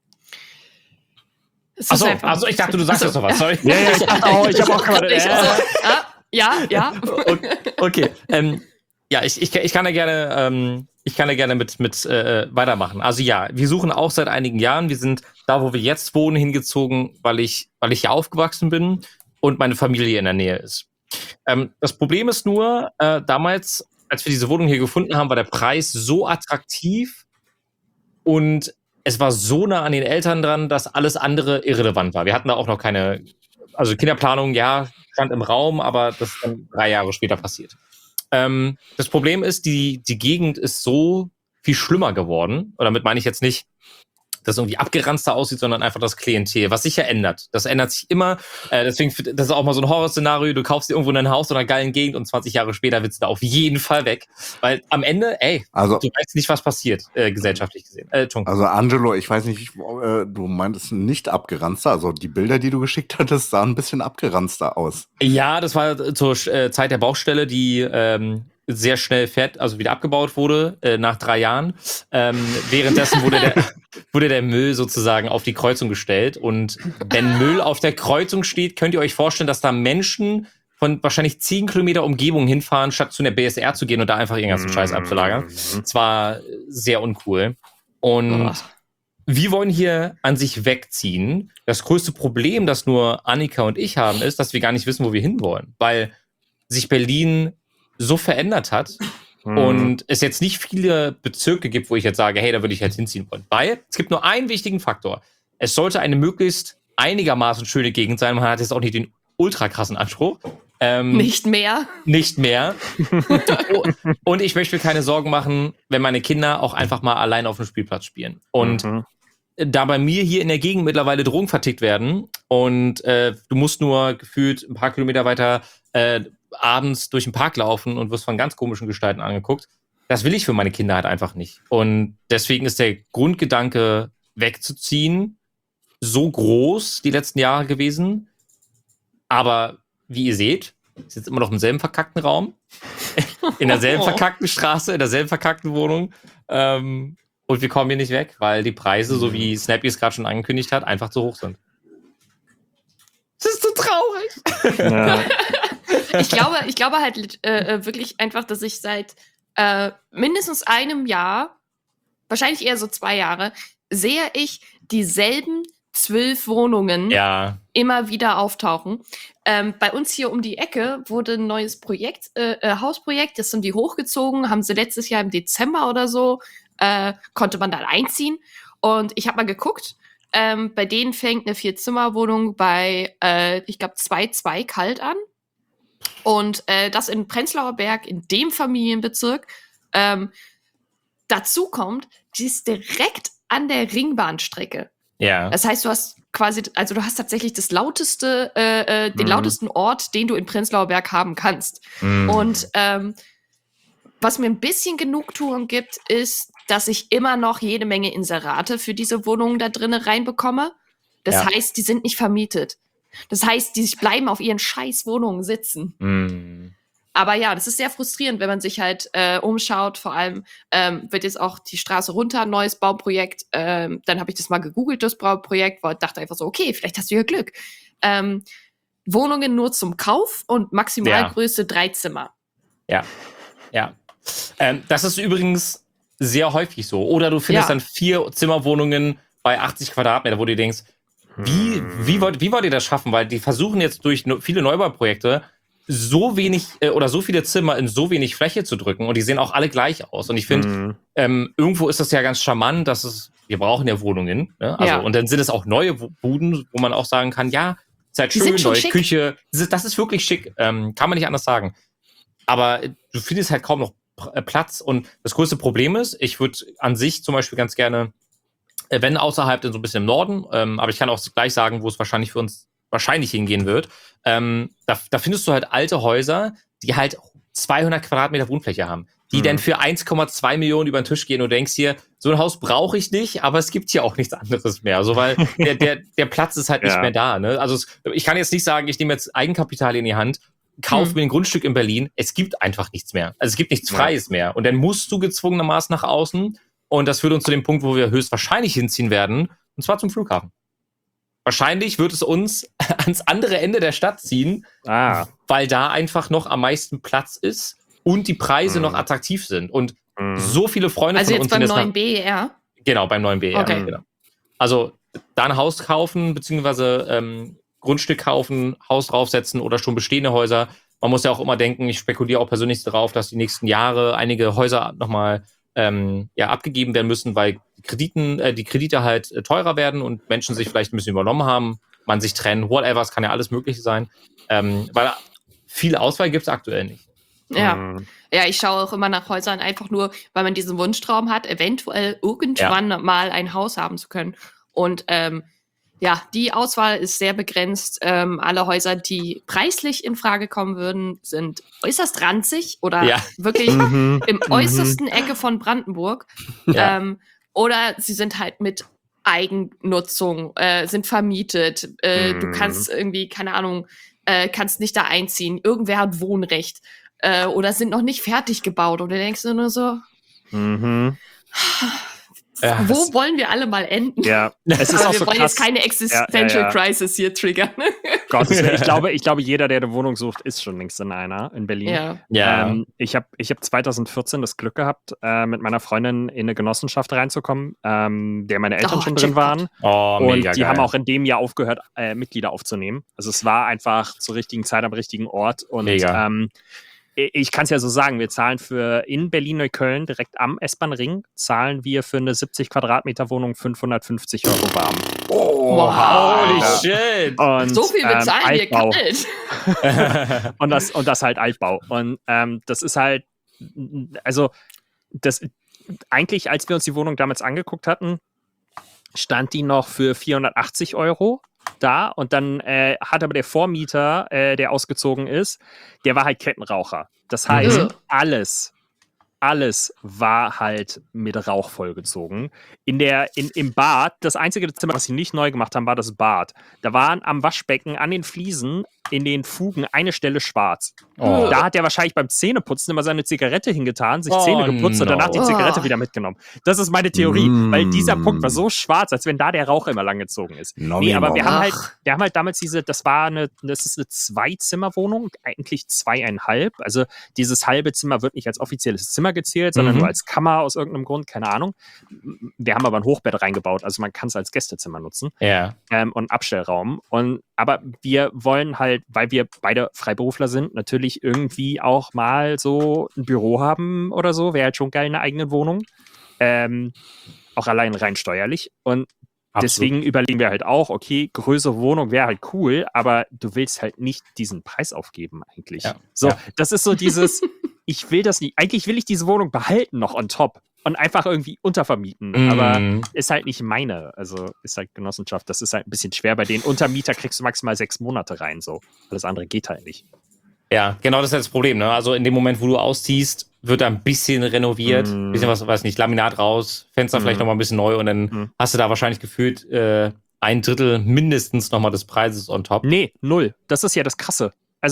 Es ist Achso, einfach- also ich dachte, du sagst jetzt noch was. Sorry. Ja, ja, ich dachte auch, ich habe auch gerade. Ich, Äh, also, ah, ja, ja. Okay, okay. Ähm, ja, ich, ich, ich kann ja gerne, ähm, ich kann ja gerne mit, mit äh, weitermachen. Also ja, wir suchen auch seit einigen Jahren. Wir sind da, wo wir jetzt wohnen, hingezogen, weil ich, weil ich hier aufgewachsen bin und meine Familie in der Nähe ist. Ähm, das Problem ist nur, äh, damals, als wir diese Wohnung hier gefunden haben, war der Preis so attraktiv und es war so nah an den Eltern dran, dass alles andere irrelevant war. Wir hatten da auch noch keine, also Kinderplanung, ja, stand im Raum, aber das ist dann drei Jahre später passiert. Ähm, das Problem ist, die, die Gegend ist so viel schlimmer geworden. Und damit meine ich jetzt nicht, dass es irgendwie abgeranzter aussieht, sondern einfach das Klientel, was sich ja ändert. Das ändert sich immer. Äh, deswegen, das ist auch mal so ein Horrorszenario. Du kaufst dir irgendwo ein Haus in einer geilen Gegend und zwanzig Jahre später willst du da auf jeden Fall weg. Weil am Ende, ey, Also, du weißt nicht, was passiert, äh, gesellschaftlich gesehen. Äh, Entschuldigung. also Angelo, ich weiß nicht, äh, du meintest nicht abgeranzter. Also die Bilder, die du geschickt hattest, sahen ein bisschen abgeranzter aus. Ja, das war zur äh, Zeit der Baustelle, die ähm, sehr schnell fährt, also wieder abgebaut wurde, äh, nach drei Jahren. Ähm, währenddessen wurde der, wurde der Müll sozusagen auf die Kreuzung gestellt. Und wenn Müll auf der Kreuzung steht, könnt ihr euch vorstellen, dass da Menschen von wahrscheinlich zehn Kilometer Umgebung hinfahren, statt zu einer B S R zu gehen und da einfach ihren ganzen Scheiß abzulagern. Es war sehr uncool. Und Oh. wir wollen hier an sich wegziehen. Das größte Problem, das nur Annika und ich haben, ist, dass wir gar nicht wissen, wo wir hinwollen. Weil sich Berlin so verändert hat Mhm. und es jetzt nicht viele Bezirke gibt, wo ich jetzt sage, hey, da würde ich jetzt hinziehen wollen. Weil es gibt nur einen wichtigen Faktor. Es sollte eine möglichst einigermaßen schöne Gegend sein. Man hat jetzt auch nicht den ultra krassen Anspruch. Ähm, Nicht mehr. nicht mehr. Und ich möchte mir keine Sorgen machen, wenn meine Kinder auch einfach mal allein auf dem Spielplatz spielen. Und Mhm. da bei mir hier in der Gegend mittlerweile Drogen vertickt werden und äh, du musst nur gefühlt ein paar Kilometer weiter äh, abends durch den Park laufen und wirst von ganz komischen Gestalten angeguckt, das will ich für meine Kinder halt einfach nicht. Und deswegen ist der Grundgedanke, wegzuziehen, so groß die letzten Jahre gewesen. Aber wie ihr seht, ist jetzt immer noch im selben verkackten Raum, in derselben Oh. verkackten Straße, in derselben verkackten Wohnung. Ähm, und wir kommen hier nicht weg, weil die Preise, so wie Snappy es gerade schon angekündigt hat, einfach zu hoch sind. Das ist so traurig. Ja. Ich glaube, ich glaube halt äh, äh, wirklich einfach, dass ich seit äh, mindestens einem Jahr, wahrscheinlich eher so zwei Jahre, sehe ich dieselben zwölf Wohnungen Ja, immer wieder auftauchen. Ähm, bei uns hier um die Ecke wurde ein neues Projekt, äh, äh, Hausprojekt, das sind die hochgezogen, haben sie letztes Jahr im Dezember oder so, äh, konnte man dann einziehen. Und ich habe mal geguckt, ähm, bei denen fängt eine Vier-Zimmer-Wohnung bei, äh, ich glaube, zwei Komma zwei kalt an. Und äh, das in Prenzlauer Berg, in dem Familienbezirk. Ähm, dazu kommt, die ist direkt an der Ringbahnstrecke. ja. Das heißt, du hast quasi, also du hast tatsächlich das lauteste, äh, äh, den Mhm. lautesten Ort, den du in Prenzlauer Berg haben kannst. Mm. Und ähm, was mir ein bisschen Genugtuung gibt, ist, dass ich immer noch jede Menge Inserate für diese Wohnungen da drinnen reinbekomme. Das Ja. heißt, die sind nicht vermietet. Das heißt, die bleiben auf ihren scheiß Wohnungen sitzen. Mm. Aber ja, das ist sehr frustrierend, wenn man sich halt äh, umschaut. Vor allem ähm, wird jetzt auch die Straße runter, ein neues Bauprojekt. Ähm, dann habe ich das mal gegoogelt, das Bauprojekt, weil ich dachte einfach so, okay, vielleicht hast du ja Glück. Ähm, Wohnungen nur zum Kauf und Maximalgröße drei Zimmer. Ja. Ähm, das ist übrigens sehr häufig so. Oder du findest Ja. dann vier Zimmerwohnungen bei achtzig Quadratmeter, wo du denkst, wie, wie, wollt, wie wollt ihr das schaffen? Weil die versuchen jetzt durch no- viele Neubauprojekte so wenig äh, oder so viele Zimmer in so wenig Fläche zu drücken und die sehen auch alle gleich aus. Und ich finde, Mhm. ähm, irgendwo ist das ja ganz charmant, dass es, wir brauchen ja Wohnungen. Ne? Also, Ja. und dann sind es auch neue Wo- Buden, wo man auch sagen kann, ja, ist halt Die schön, sind schon neue schick. Küche. Das ist, das ist wirklich schick. Ähm, kann man nicht anders sagen. Aber äh, du findest halt kaum noch Pr- äh, Platz. Und das größte Problem ist, ich würde an sich zum Beispiel ganz gerne, äh, wenn außerhalb, dann so ein bisschen im Norden, ähm, aber ich kann auch gleich sagen, wo es wahrscheinlich für uns wahrscheinlich hingehen wird. Ähm, da, da findest du halt alte Häuser, die halt zweihundert Quadratmeter Wohnfläche haben, die Mhm. dann für eins Komma zwei Millionen über den Tisch gehen und du denkst hier, so ein Haus brauche ich nicht, aber es gibt hier auch nichts anderes mehr. Also, weil der, der, der Platz ist halt nicht Ja. mehr da. Ne? Also es, ich kann jetzt nicht sagen, ich nehme jetzt Eigenkapital in die Hand, kauf Hm. mir ein Grundstück in Berlin. Es gibt einfach nichts mehr. Also es gibt nichts Ja. Freies mehr. Und dann musst du gezwungenermaßen nach außen. Und das führt uns zu dem Punkt, wo wir höchstwahrscheinlich hinziehen werden, und zwar zum Flughafen. Wahrscheinlich wird es uns ans andere Ende der Stadt ziehen, Ah. weil da einfach noch am meisten Platz ist und die Preise Mhm. noch attraktiv sind. Und Mhm. so viele Freunde Also von jetzt uns beim sind jetzt neuen nach, B E R. genau, beim neuen B R. Okay. Genau. Also da ein Haus kaufen, beziehungsweise ähm, Grundstück kaufen, Haus draufsetzen oder schon bestehende Häuser. Man muss ja auch immer denken, ich spekuliere auch persönlich darauf, dass die nächsten Jahre einige Häuser nochmal ähm, ja, abgegeben werden müssen, weil die, Krediten, äh, die Kredite halt äh, teurer werden und Menschen sich vielleicht ein bisschen übernommen haben, man sich trennen, whatever, es kann ja alles Mögliche sein. Ähm, weil viel Auswahl gibt es aktuell nicht. Ja. Mhm. Ja, ich schaue auch immer nach Häusern, einfach nur, weil man diesen Wunschtraum hat, eventuell irgendwann mal ein Haus haben zu können. Und ähm, ja, die Auswahl ist sehr begrenzt. Ähm, alle Häuser, die preislich in Frage kommen würden, sind äußerst ranzig oder Ja. wirklich Mhm. im äußersten Ecke von Brandenburg. Ja. Ähm, oder sie sind halt mit Eigennutzung, äh, sind vermietet. Äh, Du Mhm. kannst irgendwie, keine Ahnung, äh, kannst nicht da einziehen. Irgendwer hat Wohnrecht. Äh, oder sind noch nicht fertig gebaut. Und du denkst dir nur so, Mhm. Ja, wo das- wollen wir alle mal enden? Ja, es ist Aber auch wir so wollen krass. jetzt keine Existential Ja, ja, ja. Crisis hier triggern. Gottes Willen. Ich glaube, ich glaube, jeder, der eine Wohnung sucht, ist schon längst in einer in Berlin. Ja. Ja. Ähm, ich habe ich hab zwanzig vierzehn das Glück gehabt, äh, mit meiner Freundin in eine Genossenschaft reinzukommen, ähm, der meine Eltern Oh, schon drin Jackpot. waren. Oh, Und mega die geil. haben auch in dem Jahr aufgehört, äh, Mitglieder aufzunehmen. Also es war einfach zur richtigen Zeit am richtigen Ort. Und Mega. ähm, ich ich kann es ja so sagen, wir zahlen für in Berlin-Neukölln, direkt am S-Bahn-Ring, zahlen wir für eine siebzig Quadratmeter Wohnung fünfhundertfünfzig Euro warm. Wow. Holy Ja. shit. Und, So viel ähm, bezahlen wir Altbau. kalt. Und das, und das halt Altbau. Und ähm, das ist halt, also das eigentlich, als wir uns die Wohnung damals angeguckt hatten, stand die noch für vierhundertachtzig Euro da. Und dann äh, hat aber der Vormieter, äh, der ausgezogen ist, der war halt Kettenraucher. Das heißt, Mhm. alles, alles war halt mit Rauch vollgezogen. In der, in, im Bad, das einzige Zimmer, was sie nicht neu gemacht haben, war das Bad. Da waren am Waschbecken, an den Fliesen, in den Fugen eine Stelle schwarz. Oh. Da hat er wahrscheinlich beim Zähneputzen immer seine Zigarette hingetan, sich Oh, Zähne geputzt und no. danach die Zigarette Oh. wieder mitgenommen. Das ist meine Theorie, Mm. weil dieser Punkt war so schwarz, als wenn da der Rauch immer lang gezogen ist. No Nee, aber wir memo. haben halt, Ach. wir haben halt damals diese, das war eine, das ist eine Zwei-Zimmer-Wohnung, eigentlich zweieinhalb. Also dieses halbe Zimmer wird nicht als offizielles Zimmer gezählt, sondern Mhm. nur als Kammer aus irgendeinem Grund, keine Ahnung. Wir haben aber ein Hochbett reingebaut, also man kann es als Gästezimmer nutzen Ja. ähm, und Abstellraum. Und aber wir wollen halt, weil wir beide Freiberufler sind, natürlich irgendwie auch mal so ein Büro haben oder so. Wäre halt schon geil, eine eigene Wohnung. Ähm, auch allein rein steuerlich. Und Absolut. deswegen überlegen wir halt auch, okay, größere Wohnung wäre halt cool, aber du willst halt nicht diesen Preis aufgeben eigentlich. Ja. So, Ja. das ist so dieses, ich will das nicht, eigentlich will ich diese Wohnung behalten noch on top und einfach irgendwie untervermieten, Mhm. aber ist halt nicht meine, also ist halt Genossenschaft, das ist halt ein bisschen schwer. Bei den Untermieter kriegst du maximal sechs Monate rein, so. Alles andere geht halt nicht. Ja, genau, das ist das Problem. Ne? Also in dem Moment, wo du ausziehst, wird da ein bisschen renoviert, Mm. bisschen was, weiß nicht, Laminat raus, Fenster Mm. vielleicht nochmal ein bisschen neu und dann Mm. hast du da wahrscheinlich gefühlt äh, ein Drittel mindestens nochmal des Preises on top. Nee, null. Das ist ja das Krasse. Also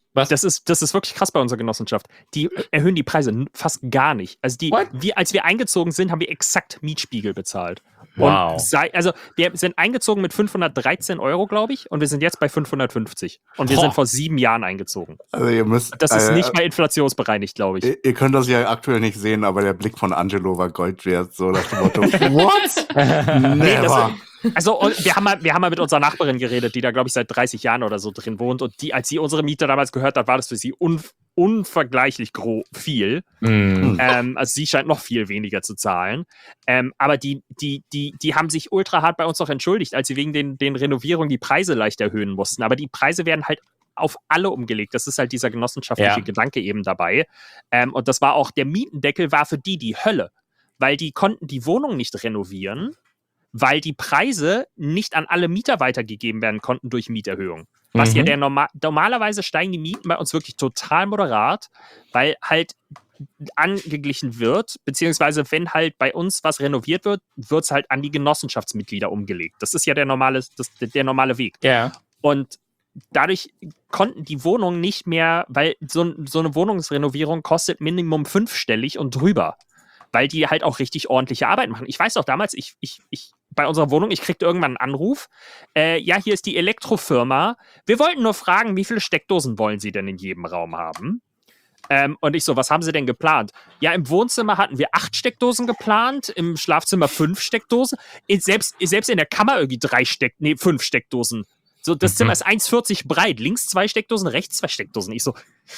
Was? Das ist, das ist wirklich krass bei unserer Genossenschaft. Die erhöhen die Preise n- fast gar nicht. Also die, What? wir, als wir eingezogen sind, haben wir exakt Mietspiegel bezahlt. Wow. Und sei, also wir sind eingezogen mit fünfhundertdreizehn Euro, glaube ich, und wir sind jetzt bei fünfhundertfünfzig. Und wir Boah. sind vor sieben Jahren eingezogen. Also ihr müsst. Das ist äh, nicht mal inflationsbereinigt, glaube ich. Ihr, ihr könnt das ja aktuell nicht sehen, aber der Blick von Angelo war Gold wert. So nach dem Motto, what? Nee, das, Never. also und wir haben mal, wir haben mal mit unserer Nachbarin geredet, die da, glaube ich, seit dreißig Jahren oder so drin wohnt. Und die, als sie unsere Miete damals gehört hat, war das für sie un, unvergleichlich gro viel. Mhm. Ähm, also sie scheint noch viel weniger zu zahlen. Ähm, aber die, die, die, die haben sich ultra hart bei uns noch entschuldigt, als sie wegen den, den Renovierungen die Preise leicht erhöhen mussten. Aber die Preise werden halt auf alle umgelegt. Das ist halt dieser genossenschaftliche Ja. Gedanke eben dabei. Ähm, und das war auch, der Mietendeckel war für die die Hölle, weil die konnten die Wohnung nicht renovieren, weil die Preise nicht an alle Mieter weitergegeben werden konnten durch Mieterhöhung. Was Mhm. ja der normal, normalerweise steigen die Mieten bei uns wirklich total moderat, weil halt angeglichen wird, beziehungsweise wenn halt bei uns was renoviert wird, wird es halt an die Genossenschaftsmitglieder umgelegt. Das ist ja der normale, das, der normale Weg. Ja. Und dadurch konnten die Wohnungen nicht mehr, weil so, so eine Wohnungsrenovierung kostet Minimum fünfstellig und drüber, weil die halt auch richtig ordentliche Arbeit machen. Ich weiß auch damals, ich, ich, ich bei unserer Wohnung, ich kriegte irgendwann einen Anruf, äh, ja, hier ist die Elektrofirma, wir wollten nur fragen, wie viele Steckdosen wollen Sie denn in jedem Raum haben? Ähm, und ich so, was haben Sie denn geplant? Ja, im Wohnzimmer hatten wir acht Steckdosen geplant, im Schlafzimmer fünf Steckdosen, in, selbst, selbst in der Kammer irgendwie drei Steck, nee, fünf Steckdosen. So, das Mhm. Zimmer ist eins vierzig breit, links zwei Steckdosen, rechts zwei Steckdosen. Ich so,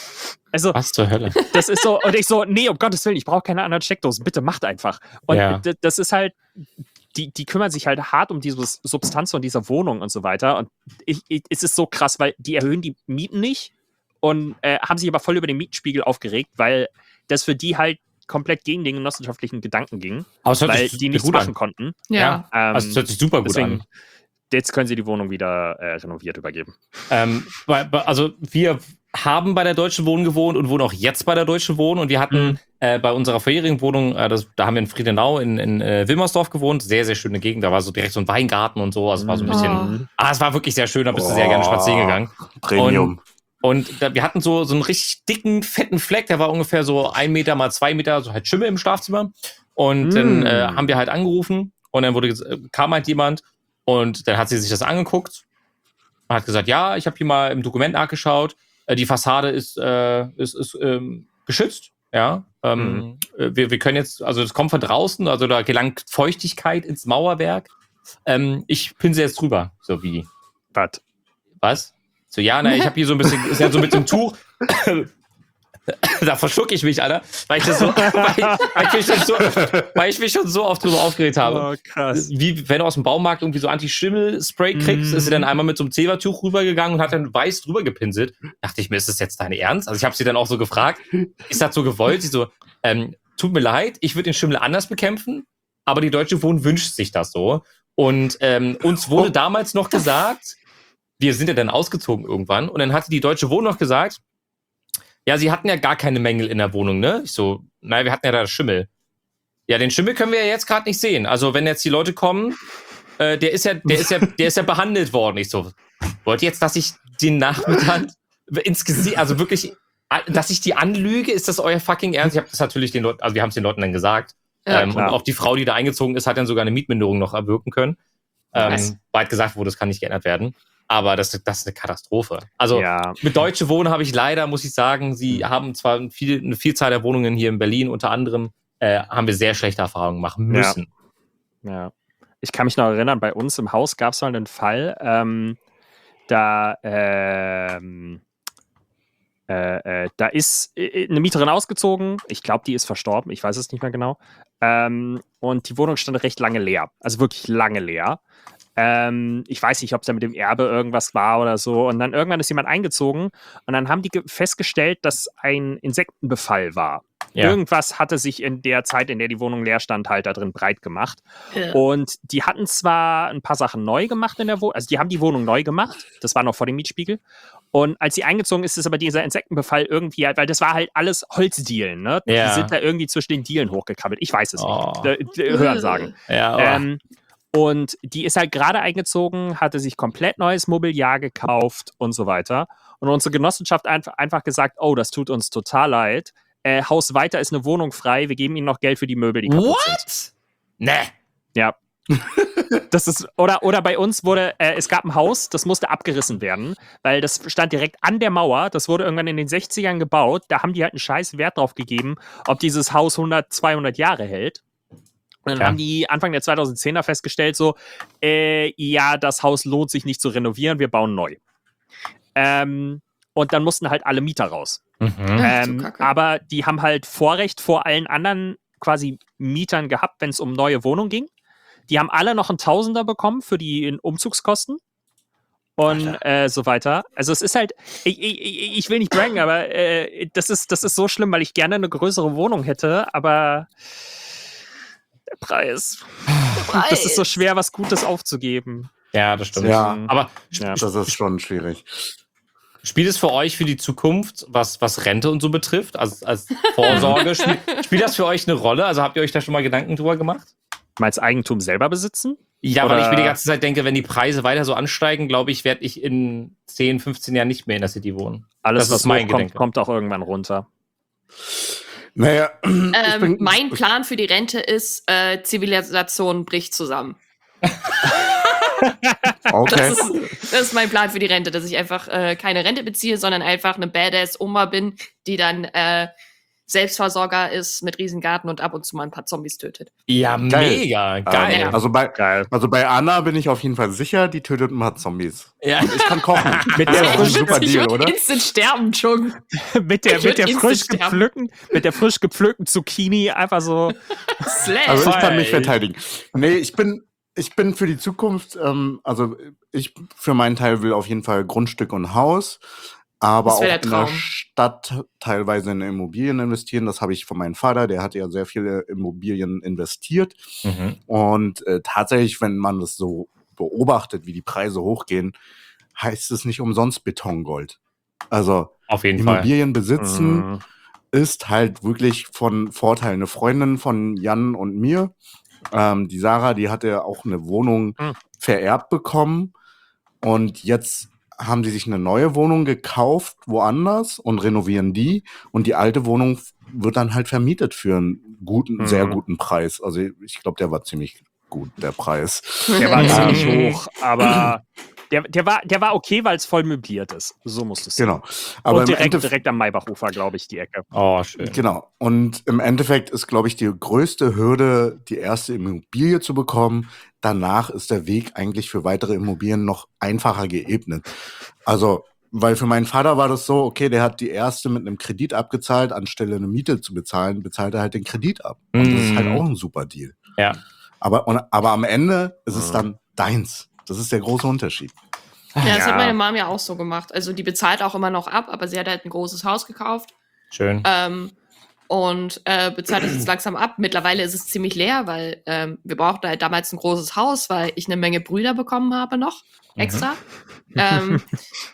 also, Was zur Hölle? das ist so, und ich so, nee, um Gottes Willen, ich brauche keine anderen Steckdosen, bitte macht einfach. Und Ja. d- das ist halt, die, die kümmern sich halt hart um diese Substanz von dieser Wohnung und so weiter. Und ich, ich, es ist so krass, weil die erhöhen die Mieten nicht und äh, haben sich aber voll über den Mietenspiegel aufgeregt, weil das für die halt komplett gegen den genossenschaftlichen Gedanken ging, Aber es hört weil sich die nichts gut machen an. konnten. Ja. Ähm, Also es hört sich super gut deswegen, an. jetzt können sie die Wohnung wieder äh, renoviert übergeben. Ähm, bei, bei, also wir haben bei der Deutschen Wohnen gewohnt und wohnen auch jetzt bei der Deutschen Wohnen und wir hatten Mhm. äh, bei unserer vorherigen Wohnung, äh, das, da haben wir in Friedenau in, in äh, Wilmersdorf gewohnt, sehr, sehr schöne Gegend, da war so direkt so ein Weingarten und so, also es war so ein bisschen, Oh. ah, es war wirklich sehr schön, da bist du sehr gerne spazieren gegangen. Premium. Und da, wir hatten so, so einen richtig dicken, fetten Fleck, der war ungefähr so ein Meter mal zwei Meter, so halt Schimmel im Schlafzimmer. Und Mm. dann äh, haben wir halt angerufen und dann wurde, ges- äh, kam halt jemand und dann hat sie sich das angeguckt und hat gesagt, ja, ich habe hier mal im Dokument nachgeschaut, äh, die Fassade ist, äh, ist, ist ähm, geschützt, ja. Ähm, äh, wir, wir können jetzt, also das kommt von draußen, also da gelangt Feuchtigkeit ins Mauerwerk. Ähm, ich pinsel jetzt drüber, so wie, Was? was? So, ja, na, ich habe hier so ein bisschen, ist ja so mit dem Tuch. Da verschlucke ich mich, Alter, weil ich das so, weil ich, weil ich, mich, schon so, weil ich mich schon so oft drüber aufgeregt habe. Oh, krass. Wie wenn du aus dem Baumarkt irgendwie so Anti-Schimmel-Spray kriegst, Mm. ist sie dann einmal mit so einem Zebertuch rübergegangen und hat dann weiß drüber gepinselt. Dachte ich mir, ist das jetzt dein Ernst? Also ich habe sie dann auch so gefragt, ist das so gewollt? Sie so, ähm, tut mir leid, ich würde den Schimmel anders bekämpfen, aber die Deutsche Wohnen wünscht sich das so. Und ähm, uns wurde Oh. damals noch gesagt, wir sind ja dann ausgezogen irgendwann, und dann hatte die Deutsche Wohnen noch gesagt, ja, sie hatten ja gar keine Mängel in der Wohnung, ne? Ich so, naja, wir hatten ja da Schimmel. Ja, den Schimmel können wir ja jetzt gerade nicht sehen. Also wenn jetzt die Leute kommen, äh, der ist ja, der ist ja, der ist ja behandelt worden. Ich so, wollt ihr jetzt, dass ich den Nachmittag ins Gesicht, also wirklich, dass ich die anlüge? Ist das euer fucking Ernst? Ich habe das natürlich den Leuten, also wir haben es den Leuten dann gesagt. Ja, ähm, und klar. auch die Frau, die da eingezogen ist, hat dann sogar eine Mietminderung noch erwirken können. Ähm, Nice. Weit gesagt wurde, das kann nicht geändert werden. Aber das, das ist eine Katastrophe. Also Ja. mit Deutsche Wohnen habe ich leider, muss ich sagen, sie haben zwar viel, eine Vielzahl der Wohnungen hier in Berlin, unter anderem äh, haben wir sehr schlechte Erfahrungen machen müssen. Ja. Ich kann mich noch erinnern, bei uns im Haus gab es mal einen Fall, ähm, da, ähm, äh, äh, da ist äh, eine Mieterin ausgezogen. Ich glaube, die ist verstorben. Ich weiß es nicht mehr genau. Ähm, und die Wohnung stand recht lange leer. Also wirklich lange leer. Ähm, ich weiß nicht, ob es da mit dem Erbe irgendwas war oder so. Und dann irgendwann ist jemand eingezogen und dann haben die ge- festgestellt, dass ein Insektenbefall war. Ja. Irgendwas hatte sich in der Zeit, in der die Wohnung leer stand, halt da drin breit gemacht. Ja. Und die hatten zwar ein paar Sachen neu gemacht in der Wohnung, also die haben die Wohnung neu gemacht, das war noch vor dem Mietspiegel. Und als sie eingezogen ist, ist aber dieser Insektenbefall irgendwie halt, weil das war halt alles Holzdielen, ne? Ja. Die sind da irgendwie zwischen den Dielen hochgekrabbelt. Ich weiß es Oh. nicht. D- d- Hören sagen. Ja, oh. Ähm, Und die ist halt gerade eingezogen, hatte sich komplett neues Mobiliar gekauft und so weiter. Und unsere Genossenschaft einfach, einfach gesagt, oh, das tut uns total leid. Äh, Haus weiter ist eine Wohnung frei, wir geben ihnen noch Geld für die Möbel, die kaputt What? sind. Ne. Ja. Das ist, oder, oder bei uns wurde, äh, es gab ein Haus, das musste abgerissen werden, weil das stand direkt an der Mauer, das wurde irgendwann in den sechzigern gebaut, da haben die halt einen scheiß Wert drauf gegeben, ob dieses Haus hundert, zweihundert Jahre hält. Und dann Ja. haben die Anfang der zweitausendzehner festgestellt, so, äh, ja, das Haus lohnt sich nicht zu renovieren, wir bauen neu. Ähm, und dann mussten halt alle Mieter raus. Mhm. Ach, so Ähm, Kacke. aber die haben halt Vorrecht vor allen anderen quasi Mietern gehabt, wenn es um neue Wohnungen ging. Die haben alle noch einen Tausender bekommen für die Umzugskosten und äh, so weiter. Also es ist halt, ich, ich, ich will nicht braggen, aber äh, das, ist, das ist so schlimm, weil ich gerne eine größere Wohnung hätte, aber der Preis. Preis. Das ist so schwer, was Gutes aufzugeben. Ja, das stimmt. Ja. Aber Ja. Das ist schon schwierig. spielt es für euch für die Zukunft, was, was Rente und so betrifft, als, als Vorsorge, spielt, spielt das für euch eine Rolle? Also habt ihr euch da schon mal Gedanken drüber gemacht? Meinst Eigentum selber besitzen? Ja, weil Oder- ich mir die ganze Zeit denke, wenn die Preise weiter so ansteigen, glaube ich, werde ich in zehn, fünfzehn Jahren nicht mehr in der City wohnen. Alles, Das ist was mein hochkommt, Gedanke. kommt auch irgendwann runter. Naja, ich Ähm, bin, mein Plan für die Rente ist, äh, Zivilisation bricht zusammen. okay. Das ist, das ist mein Plan für die Rente, dass ich einfach äh, keine Rente beziehe, sondern einfach eine Badass-Oma bin, die dann äh, Selbstversorger ist mit Riesengarten und ab und zu mal ein paar Zombies tötet. Ja, Geil. mega, geil. Ja. Also bei, Geil. also bei Anna bin ich auf jeden Fall sicher, die tötet ein paar Zombies. Ja. Ich kann kochen. Mit Das der ist auch ein frischen- super ich Deal, würd oder? instant sterben, Chung. mit der, Ich mit würd der instant frisch sterben. gepflückten, mit der frisch gepflückten Zucchini einfach so. Slash. Also ich kann mich Voll. verteidigen. Nee, ich bin, ich bin für die Zukunft, ähm, also ich für meinen Teil will auf jeden Fall Grundstück und Haus, aber Das auch wär in der der Traum. Stadt teilweise in Immobilien investieren. Das habe ich von meinem Vater, der hat ja sehr viele Immobilien investiert. Mhm. Und äh, tatsächlich, wenn man das so beobachtet, wie die Preise hochgehen, heißt es nicht umsonst Betongold. Also Auf jeden Fall. Immobilien besitzen Mm. ist halt wirklich von Vorteil. Eine Freundin von Jan und mir, ähm, die Sarah, die hatte auch eine Wohnung Hm. vererbt bekommen und jetzt haben sie sich eine neue Wohnung gekauft woanders und renovieren die und die alte Wohnung wird dann halt vermietet für einen guten, Mhm. sehr guten Preis. Also ich glaube, der war ziemlich gut, der Preis. Der war Ja. ziemlich hoch, aber der, der, war, der war okay, weil es voll möbliert ist. So musst du es Genau. sehen. Aber Und im direkt, Endeffekt, direkt am Maybachufer, glaube ich, die Ecke. Oh, schön. genau. Und im Endeffekt ist, glaube ich, die größte Hürde, die erste Immobilie zu bekommen. Danach ist der Weg eigentlich für weitere Immobilien noch einfacher geebnet. Also, weil für meinen Vater war das so, okay, der hat die erste mit einem Kredit abgezahlt, anstelle eine Miete zu bezahlen, bezahlt er halt den Kredit ab. Und das ist halt Mhm. auch ein super Deal. Ja. Aber, und, aber am Ende ist es Mhm. dann deins. Das ist der große Unterschied. Ja, das Ja. hat meine Mom ja auch so gemacht. Also die bezahlt auch immer noch ab, aber sie hat halt ein großes Haus gekauft Schön. ähm, und äh, bezahlt es jetzt langsam ab. Mittlerweile ist es ziemlich leer, weil ähm, wir brauchten halt damals ein großes Haus, weil ich eine Menge Brüder bekommen habe noch extra. ähm,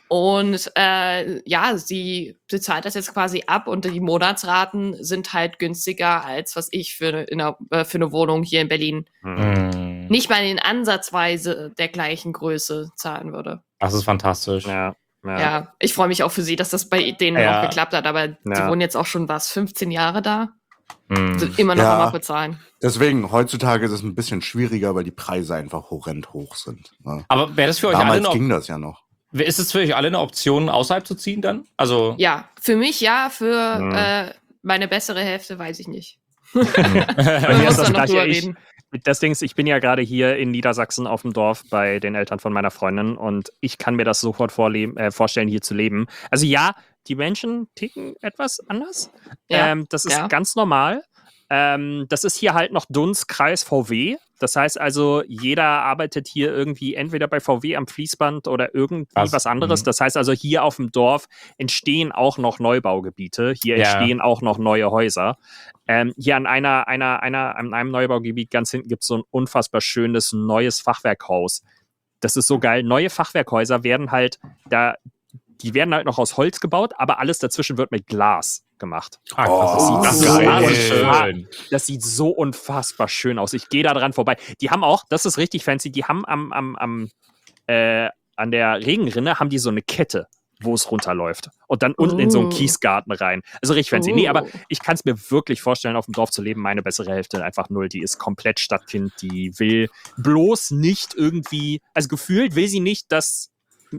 und äh, ja, sie bezahlt das jetzt quasi ab und die Monatsraten sind halt günstiger als was ich für eine, in einer, äh, für eine Wohnung hier in Berlin Mhm. nicht mal in ansatzweise der gleichen Größe zahlen würde. Das ist fantastisch. Ja, ja. Ja, ich freue mich auch für sie, dass das bei denen Ja. auch geklappt hat, aber die Ja. wohnen jetzt auch schon, was, fünfzehn Jahre da? Mhm. Sind immer noch Ja. am Abbezahlen. Deswegen, heutzutage ist es ein bisschen schwieriger, weil die Preise einfach horrend hoch sind. Ne? Aber wäre das für euch alle Damals eine Op- ging das ja noch. ist es für euch alle eine Option, außerhalb zu ziehen dann? Also Ja, für mich ja, für Mhm. äh, meine bessere Hälfte weiß ich nicht. Bei Da mir muss ist das man noch gleiche. drüber Ich, reden. das Ding ist, ich bin ja gerade hier in Niedersachsen auf dem Dorf bei den Eltern von meiner Freundin und ich kann mir das sofort vorleben, äh, vorstellen, hier zu leben. Also ja, die Menschen ticken etwas anders. Ja, Ähm, das ist ja. ganz normal. Ähm, das ist hier halt noch Dunstkreis V W. Das heißt also, jeder arbeitet hier irgendwie entweder bei V W am Fließband oder irgendwie Was? was anderes. Mhm. Das heißt also, hier auf dem Dorf entstehen auch noch Neubaugebiete. Hier Ja. entstehen auch noch neue Häuser. Ähm, hier an einer, einer, einer, an einem Neubaugebiet ganz hinten gibt es so ein unfassbar schönes neues Fachwerkhaus. Das ist so geil. Neue Fachwerkhäuser werden halt da, die werden halt noch aus Holz gebaut, aber alles dazwischen wird mit Glas gemacht. Ah, Oh, das, geil. ist alles schön. Das sieht so unfassbar schön aus. Ich gehe da dran vorbei. Die haben auch, das ist richtig fancy, die haben am, am, am äh, an der Regenrinne haben die so eine Kette, wo es runterläuft. Und dann unten Oh. in so einen Kiesgarten rein. Also richtig fancy. Oh. Nee, aber ich kann es mir wirklich vorstellen, auf dem Dorf zu leben. Meine bessere Hälfte einfach null. Die ist komplett Stadtkind. Die will bloß nicht irgendwie, also gefühlt will sie nicht, dass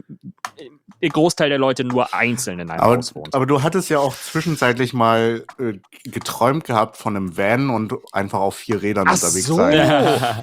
der Großteil der Leute nur einzeln in einem Aber, Haus wohnt. aber du hattest ja auch zwischenzeitlich mal äh, geträumt gehabt von einem Van und einfach auf vier Rädern Ach unterwegs so. sein.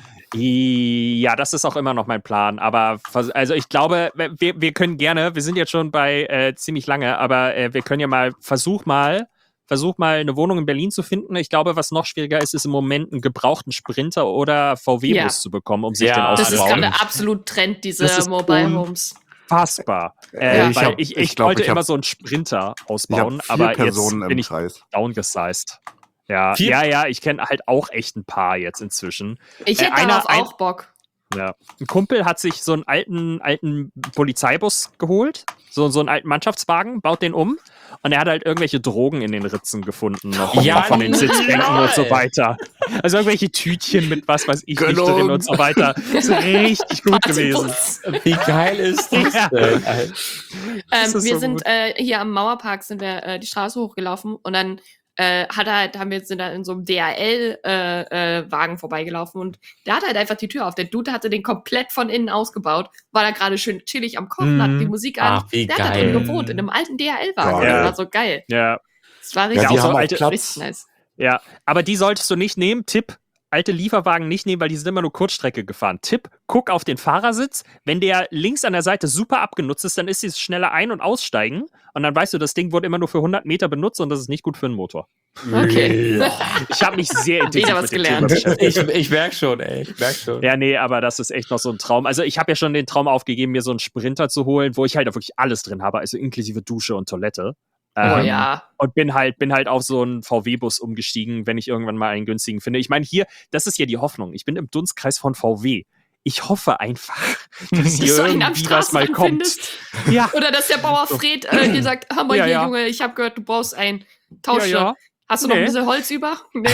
Ja, das ist auch immer noch mein Plan. Aber vers- also ich glaube, wir, wir können gerne, wir sind jetzt schon bei äh, ziemlich lange, aber äh, wir können ja mal, versuch mal, versuch mal eine Wohnung in Berlin zu finden. Ich glaube, was noch schwieriger ist, ist im Moment einen gebrauchten Sprinter oder V W-Bus Ja. zu bekommen, um sich Ja, den das Das ist auszubauen. gerade absolut Trend, diese Das ist Mobile un- Homes. Unfassbar. Äh, Ja. Ich weil hab- ich, ich, ich glaub, wollte ich hab- immer so einen Sprinter Ich ausbauen, habe vier aber Personen jetzt bin im ich Kreis. downgesized. Ja, Vier- ja, ja, ich kenne halt auch echt ein paar jetzt inzwischen. Ich Äh, hätte einer- darauf ein- auch Bock. Ja. Ein Kumpel hat sich so einen alten, alten Polizeibus geholt, so, so einen alten Mannschaftswagen, baut den um und er hat halt irgendwelche Drogen in den Ritzen gefunden, noch Ja, von den Sitzbänken nein. und so weiter. Also irgendwelche Tütchen mit was weiß ich nicht Gönnung. drin und so weiter. Das ist richtig gut gewesen. Partybus. Wie geil ist das Ja. denn? Alter? Das Ähm, ist wir so sind gut. äh, hier am Mauerpark sind wir äh, die Straße hochgelaufen und dann äh, hat er halt, haben wir sind da in so einem D H L-Wagen äh, äh, Wagen vorbeigelaufen und der hat halt einfach die Tür auf. Der Dude hatte den komplett von innen ausgebaut, war da gerade schön chillig am Kochen, Mhm. hatte die Musik an. Ach, wie der hat da geil. drin gewohnt, in einem alten D H L-Wagen. Geil. Das war so geil. Ja, Das war Ja, richtig, auch die so haben auch alte- Platz. richtig nice. ja. Aber die solltest du nicht nehmen. Tipp. Alte Lieferwagen nicht nehmen, weil die sind immer nur Kurzstrecke gefahren. Tipp, guck auf den Fahrersitz. Wenn der links an der Seite super abgenutzt ist, dann ist es schneller ein- und aussteigen. Und dann weißt du, das Ding wurde immer nur für hundert Meter benutzt und das ist nicht gut für den Motor. Okay. Ich habe mich sehr intensiv Wieder was mit dem gelernt. Thema beschäftigt. Ich, ich merke schon, ey. Ich merke schon. Ja, nee, aber das ist echt noch so ein Traum. Also ich habe ja schon den Traum aufgegeben, mir so einen Sprinter zu holen, wo ich halt auch wirklich alles drin habe, also inklusive Dusche und Toilette. Oh Ähm, ja. Und bin halt, bin halt auf so einen V W-Bus umgestiegen, wenn ich irgendwann mal einen günstigen finde. Ich meine, hier, das ist ja die Hoffnung. Ich bin im Dunstkreis von V W. Ich hoffe einfach, dass hier Dass du einen am irgendwie was mal Straßenrand kommt. findest. Ja, Oder dass der Bauer Fred äh, dir sagt, hör mal Ja, hier, ja. Junge, ich habe gehört, du brauchst einen. Tausche. ja, ja. Hast du noch Nee. ein bisschen Holz über? Nee.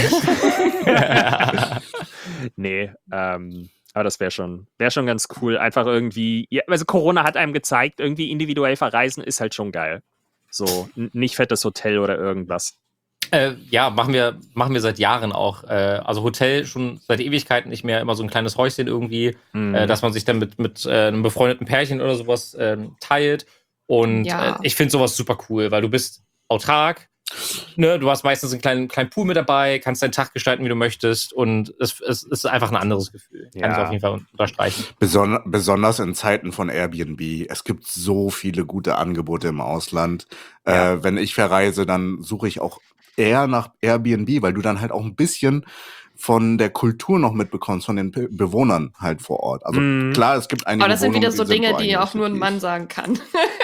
Nee, ähm, aber das wäre schon, wär schon ganz cool. Einfach irgendwie, ja, also Corona hat einem gezeigt, irgendwie individuell verreisen ist halt schon geil. So, n- nicht fettes Hotel oder irgendwas. Äh, ja, machen wir, machen wir seit Jahren auch. Äh, also Hotel schon seit Ewigkeiten nicht mehr, immer so ein kleines Häuschen irgendwie, Mhm. äh, dass man sich dann mit, mit äh, einem befreundeten Pärchen oder sowas ähm, teilt. Und Ja. äh, ich finde sowas super cool, weil du bist autark. Ne, du hast meistens einen kleinen, kleinen Pool mit dabei, kannst deinen Tag gestalten, wie du möchtest. Und es, es ist einfach ein anderes Gefühl. Kann Ja. ich auf jeden Fall unterstreichen. Beson besonders in Zeiten von Airbnb. Es gibt so viele gute Angebote im Ausland. Ja. Äh, wenn ich verreise, dann suche ich auch eher nach Airbnb, weil du dann halt auch ein bisschen von der Kultur noch mitbekommst, von den Be Bewohnern halt vor Ort. Also Mhm. klar, es gibt einige Aber das sind Wohnungen, wieder so die sind Dinge, die auch eingerichtet nur ein wie Mann ich. sagen kann.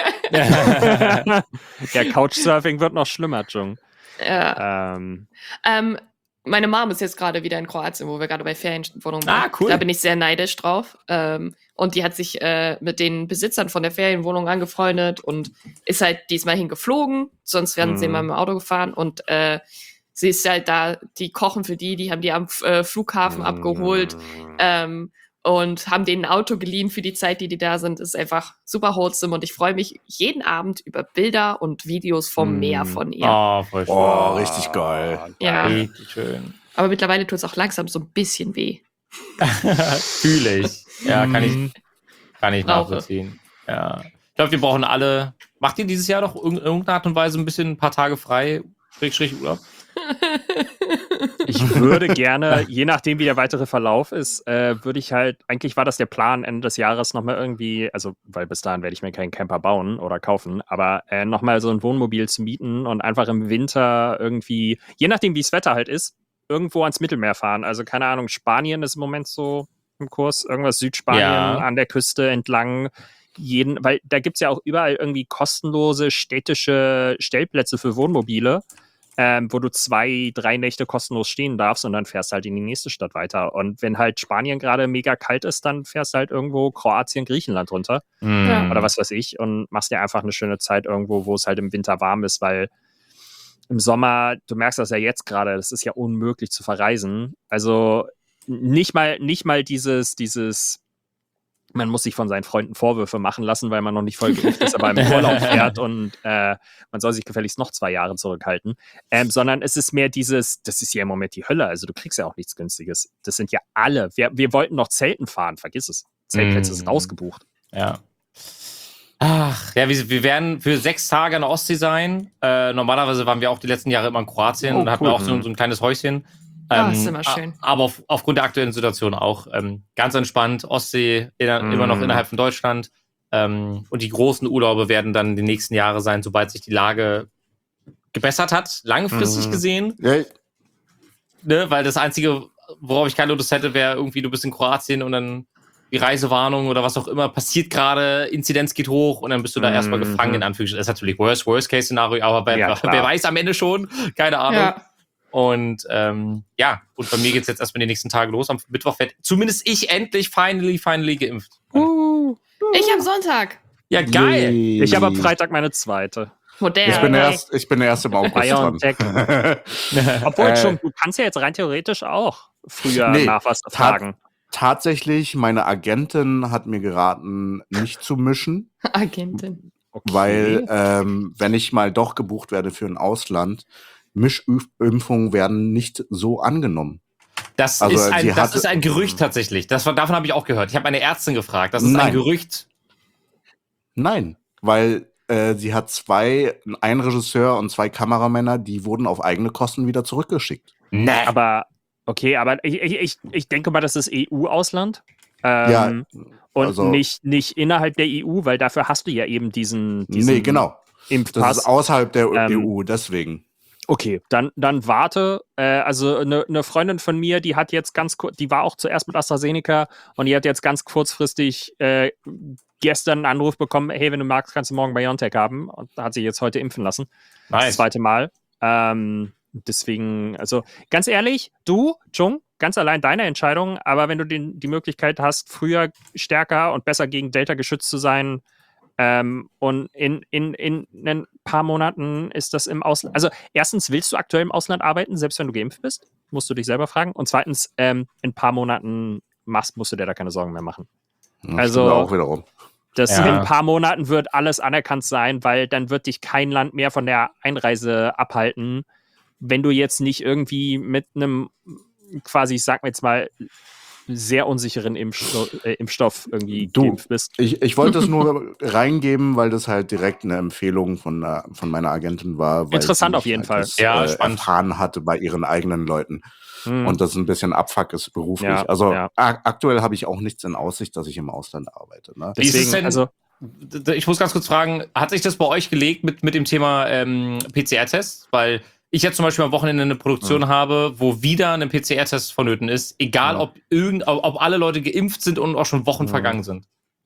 Ja, Couchsurfing wird noch schlimmer, Jung. Ja. Ähm, Ähm, meine Mom ist jetzt gerade wieder in Kroatien, wo wir gerade bei Ferienwohnungen Ah, waren. cool. Da bin ich sehr neidisch drauf. Ähm, und die hat sich äh, mit den Besitzern von der Ferienwohnung angefreundet und ist halt diesmal hingeflogen. Sonst wären sie Mhm. immer im Auto gefahren. Und äh, sie ist halt da, die kochen für die, die haben die am äh, Flughafen abgeholt. Ähm, und haben denen ein Auto geliehen für die Zeit, die die da sind. Ist einfach super wholesome und ich freue mich jeden Abend über Bilder und Videos vom Mm. Meer von ihr. Oh, voll schön. Oh, richtig geil. Ja. Richtig schön. Aber mittlerweile tut es auch langsam so ein bisschen weh. Fühle ich. Ja, kann ich, Mhm. kann ich Brauche. nachvollziehen. Ja. Ich glaube, wir brauchen alle. Macht ihr dieses Jahr doch in irgendeiner Art und Weise ein bisschen ein paar Tage frei? Schrägstrich Urlaub? Ich würde gerne, je nachdem wie der weitere Verlauf ist, äh, würde ich halt, eigentlich war das der Plan, Ende des Jahres nochmal irgendwie, also weil bis dahin werde ich mir keinen Camper bauen oder kaufen, aber äh, nochmal so ein Wohnmobil zu mieten und einfach im Winter irgendwie, je nachdem wie das Wetter halt ist, irgendwo ans Mittelmeer fahren. Also keine Ahnung, Spanien ist im Moment so im Kurs, irgendwas Südspanien Ja. an der Küste entlang. Jeden, weil da gibt es ja auch überall irgendwie kostenlose städtische Stellplätze für Wohnmobile, ähm, wo du zwei, drei Nächte kostenlos stehen darfst und dann fährst halt in die nächste Stadt weiter. Und wenn halt Spanien gerade mega kalt ist, dann fährst halt irgendwo Kroatien, Griechenland runter Mhm. oder was weiß ich und machst dir einfach eine schöne Zeit irgendwo, wo es halt im Winter warm ist, weil im Sommer, du merkst das ja jetzt gerade, das ist ja unmöglich zu verreisen. Also nicht mal, nicht mal dieses, dieses, man muss sich von seinen Freunden Vorwürfe machen lassen, weil man noch nicht voll geimpft ist, aber im Urlaub fährt und äh, man soll sich gefälligst noch zwei Jahre zurückhalten. Ähm, sondern es ist mehr dieses, das ist ja im Moment die Hölle, also du kriegst ja auch nichts Günstiges. Das sind ja alle. Wir, wir wollten noch Zelten fahren, vergiss es. Zeltplätze Mm. sind ausgebucht. Ja. Ach, ja, wir, wir werden für sechs Tage an der Ostsee sein. Äh, normalerweise waren wir auch die letzten Jahre immer in Kroatien Oh, und hatten cool. auch so, so ein kleines Häuschen. Ah, ist immer schön. a- Aber auf, aufgrund der aktuellen Situation auch ähm, ganz entspannt. Ostsee inner, Mm. immer noch innerhalb von Deutschland. Ähm, und die großen Urlaube werden dann die nächsten Jahre sein, sobald sich die Lage gebessert hat, langfristig Mhm. gesehen. Ja, Ne? Weil das Einzige, worauf ich keine Lust hätte, wäre irgendwie, du bist in Kroatien und dann die Reisewarnung oder was auch immer passiert gerade, Inzidenz geht hoch und dann bist du da Mhm. erstmal gefangen, in Anführungsstrichen. Das ist natürlich Worst, Worst-Case-Szenario, aber wer, Ja, klar. wer weiß am Ende schon, keine Ahnung. Ja. Und ähm, ja, und bei mir geht's jetzt erstmal die nächsten Tage los. Am Mittwoch wird zumindest ich endlich, finally, finally geimpft. Uh. Ich am Sonntag. Ja, geil. Yay. Ich habe am Freitag meine zweite. Modern. Ich bin, ey. erst, ich bin erst im August dran. BioNTech. Obwohl Äh, schon, du kannst ja jetzt rein theoretisch auch früher Nee, nach was tat- fragen. Tatsächlich, meine Agentin hat mir geraten, nicht zu mischen, Agentin. Okay. weil ähm, wenn ich mal doch gebucht werde für ein Ausland, Mischimpfungen werden nicht so angenommen. Das, Also, ist, ein, sie das hatte- ist ein Gerücht tatsächlich. Das, davon habe ich auch gehört. Ich habe meine Ärztin gefragt. Das ist ein Nein. Gerücht. Nein, weil äh, sie hat zwei, einen Regisseur und zwei Kameramänner, die wurden auf eigene Kosten wieder zurückgeschickt. Nee. Aber, okay, aber ich, ich, ich, ich denke mal, das ist E U-Ausland. Ähm, Ja, und also- nicht, nicht innerhalb der E U, weil dafür hast du ja eben diesen, diesen Nee, genau. Das Impfpass. ist außerhalb der Ähm, E U, deswegen. Okay, dann, dann warte. Äh, also eine ne Freundin von mir, die hat jetzt ganz kurz, die war auch zuerst mit AstraZeneca und die hat jetzt ganz kurzfristig äh, gestern einen Anruf bekommen, hey, wenn du magst, kannst du morgen BioNTech haben. Und da hat sie jetzt heute impfen lassen. Das Nice. zweite Mal. Ähm, deswegen, also ganz ehrlich, du, Jung, ganz allein deine Entscheidung, aber wenn du den, die Möglichkeit hast, früher stärker und besser gegen Delta geschützt zu sein, ähm, und in, in, in ein paar Monaten ist das im Ausland. Also, erstens, willst du aktuell im Ausland arbeiten, selbst wenn du geimpft bist? Musst du dich selber fragen. Und zweitens, ähm, in ein paar Monaten machst, musst du dir da keine Sorgen mehr machen. Das also- stimmt auch wiederum. Das Ja. in ein paar Monaten wird alles anerkannt sein, weil dann wird dich kein Land mehr von der Einreise abhalten, wenn du jetzt nicht irgendwie mit einem quasi, ich sag mal jetzt mal, sehr unsicheren Impfstoff, äh, Impfstoff irgendwie Du, geimpft bist. Ich, ich wollte es nur reingeben, weil das halt direkt eine Empfehlung von, äh, von meiner Agentin war. Weil Interessant sie auf jeden halt Fall. Das, Ja, äh, spannend. erfahren hatte bei ihren eigenen Leuten. Hm. Und das ein bisschen Abfuck ist beruflich. Ja, also ja. a- aktuell habe ich auch nichts in Aussicht, dass ich im Ausland arbeite. Ne? Wie ist es Deswegen, denn- also D- Ich muss ganz kurz fragen, hat sich das bei euch gelegt mit, mit dem Thema ähm, P C R-Test? Weil ich jetzt zum Beispiel am Wochenende eine Produktion habe, wo wieder ein P C R-Test vonnöten ist, egal Ja. ob, irgend, ob ob alle Leute geimpft sind und auch schon Wochen Ja. vergangen sind.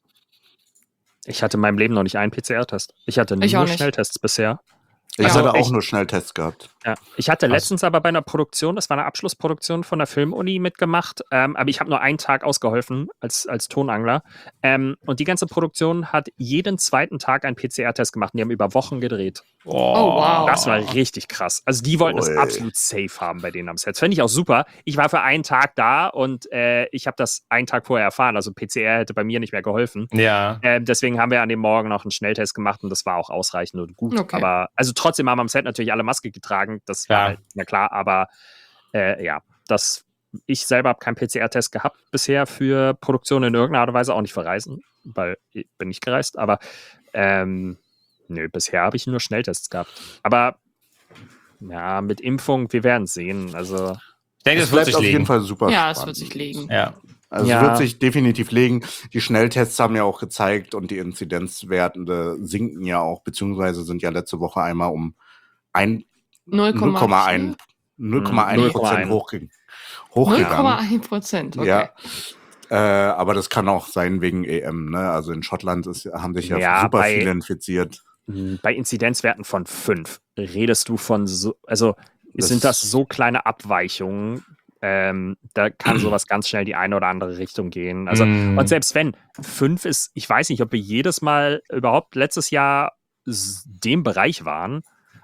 ich hatte in meinem Leben noch nicht einen P C R-Test. Ich hatte Ich auch nur nicht. Schnelltests bisher. Ich Also hatte auch echt- nur Schnelltests gehabt. Ja. Ich hatte Krass. letztens aber bei einer Produktion, das war eine Abschlussproduktion von der Filmuni mitgemacht, ähm, aber ich habe nur einen Tag ausgeholfen als, als Tonangler. Ähm, und die ganze Produktion hat jeden zweiten Tag einen P C R-Test gemacht und die haben über Wochen gedreht. Oh, wow. Das war richtig krass. Also die wollten das Ui. absolut safe haben bei denen am Set. Das fände ich auch super. Ich war für einen Tag da und äh, ich habe das einen Tag vorher erfahren. Also P C R hätte bei mir nicht mehr geholfen. Ja. Ähm, deswegen haben wir an dem Morgen noch einen Schnelltest gemacht und das war auch ausreichend und gut. Okay. Aber also trotzdem haben am Set natürlich alle Maske getragen. Das war Ja. halt, na klar, aber äh, ja, das. Ich selber habe keinen P C R-Test gehabt bisher für Produktion in irgendeiner Art und Weise, auch nicht für Reisen, weil ich bin nicht gereist, aber ähm, nö, bisher habe ich nur Schnelltests gehabt. Aber ja, mit Impfung, wir werden sehen. Also, Ich denke, Es es wird bleibt sich auf jeden legen. Fall super Ja, es spannend. wird sich legen. Ja. Also Ja. es wird sich definitiv legen. Die Schnelltests haben ja auch gezeigt und die Inzidenzwerte sinken ja auch, beziehungsweise sind ja letzte Woche einmal um ein- null null Komma vier? eins null Komma eins Prozent null Komma eins. hochge- null hochgegangen. Komma eins Prozent, okay. Ja. Äh, aber das kann auch sein wegen E M. Ne? Also in Schottland ist, haben sich ja, Ja, super bei- viele infiziert. mh, bei Inzidenzwerten von fünf redest du von so, also Das- sind das so kleine Abweichungen, ähm, da kann sowas ganz schnell die eine oder andere Richtung gehen. Also, Mm. und selbst wenn fünf ist, ich weiß nicht, ob wir jedes Mal überhaupt letztes Jahr s- dem Bereich waren.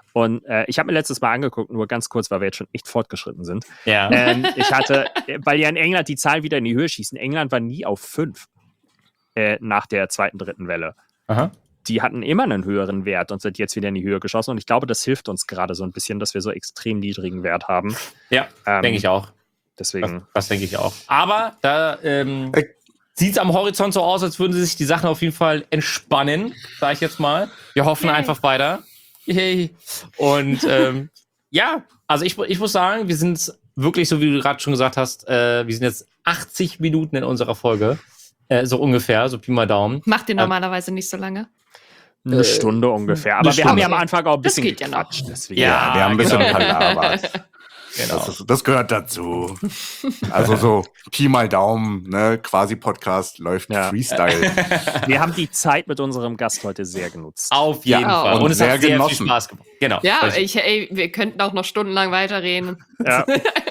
Und äh, ich habe mir letztes Mal angeguckt, nur ganz kurz, weil wir jetzt schon echt fortgeschritten sind. Ja. Ähm, ich hatte, weil ja in England die Zahlen wieder in die Höhe schießen. England war nie auf fünf äh, nach der zweiten, dritten Welle. Aha. Die hatten immer einen höheren Wert und sind jetzt wieder in die Höhe geschossen. Und ich glaube, das hilft uns gerade so ein bisschen, dass wir so extrem niedrigen Wert haben. Ja, Ähm, denke ich auch. Das, Deswegen. das denke ich auch. Aber da ähm, Äh. sieht es am Horizont so aus, als würden sich die Sachen auf jeden Fall entspannen, sage ich jetzt mal. Wir hoffen Yay. einfach weiter. Yay. Und ähm, ja, also ich, ich muss sagen, wir sind wirklich, so wie du gerade schon gesagt hast, äh, wir sind jetzt achtzig Minuten in unserer Folge. Äh, so ungefähr, so Pi mal Daumen. Macht ihr Ähm, normalerweise nicht so lange? Eine Äh, Stunde ungefähr. Aber eine wir haben ja am Stunde. Anfang auch ein Das bisschen geht ja noch. gequatscht. Deswegen. Ja, wir haben ein bisschen genau. gelabert. Genau. Das, ist, das gehört dazu. Also so Pi mal Daumen, ne, quasi Podcast läuft Ja. Freestyle. Wir haben die Zeit mit unserem Gast heute sehr genutzt. Auf jeden Ja, Fall. und Und, es sehr hat sehr genossen. viel Spaß gemacht. Genau. Ja, Also- ich, ey, wir könnten auch noch stundenlang weiterreden. Ja.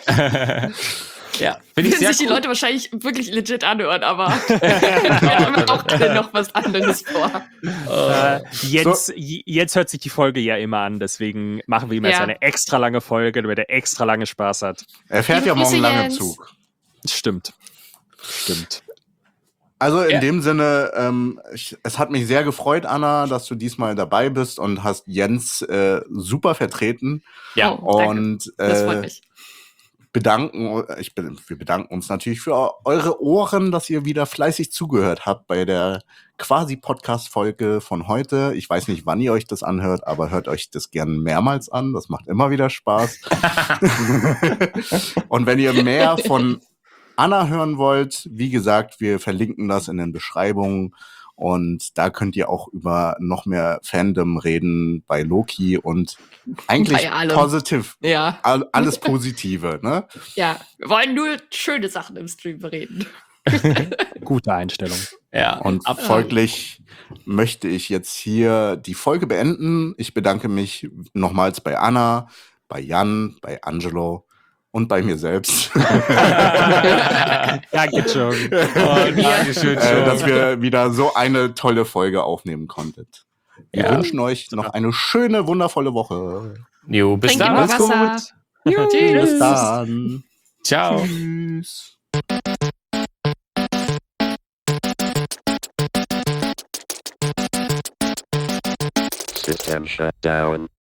ja, finde ich Würden sehr sich die cool. Leute wahrscheinlich wirklich legit anhören, aber wir haben auch alle noch was anderes vor. Äh, jetzt, j- jetzt hört sich die Folge ja immer an, deswegen machen wir ihm jetzt Ja. eine extra lange Folge, damit er extra lange Spaß hat. Er fährt Liebe ja morgen Grüße, lange Jens. Zug. Stimmt. Stimmt. Also in Ja. dem Sinne, ähm, ich, es hat mich sehr gefreut, Anna, dass du diesmal dabei bist und hast Jens äh, super vertreten. Ja. Oh, danke. Und Das freut äh, mich. bedanken, ich, be- wir bedanken uns natürlich für eure Ohren, dass ihr wieder fleißig zugehört habt bei der quasi Podcast-Folge von heute. Ich weiß nicht, wann ihr euch das anhört, aber hört euch das gern mehrmals an. Das macht immer wieder Spaß. Und wenn ihr mehr von Anna hören wollt, wie gesagt, wir verlinken das in den Beschreibungen. Und da könnt ihr auch über noch mehr Fandom reden bei Loki und eigentlich Bei allem. positiv. Ja, All- Alles Positive, ne? ja. Wir wollen nur schöne Sachen im Stream reden. Gute Einstellung. Ja. Und Ab- folglich möchte ich jetzt hier die Folge beenden. Ich bedanke mich nochmals bei Anna, bei Jan, bei Angelo und bei mir selbst, Danke, Joe. Oh, Dankeschön, äh, Joe. dass wir wieder so eine tolle Folge aufnehmen konntet. Wir Ja. wünschen euch noch eine schöne, wundervolle Woche. Jo, bis Trink dann. immer Macht's gut. Wasser. Tschüss. Bis dann. Ciao. Tschüss. System shut down.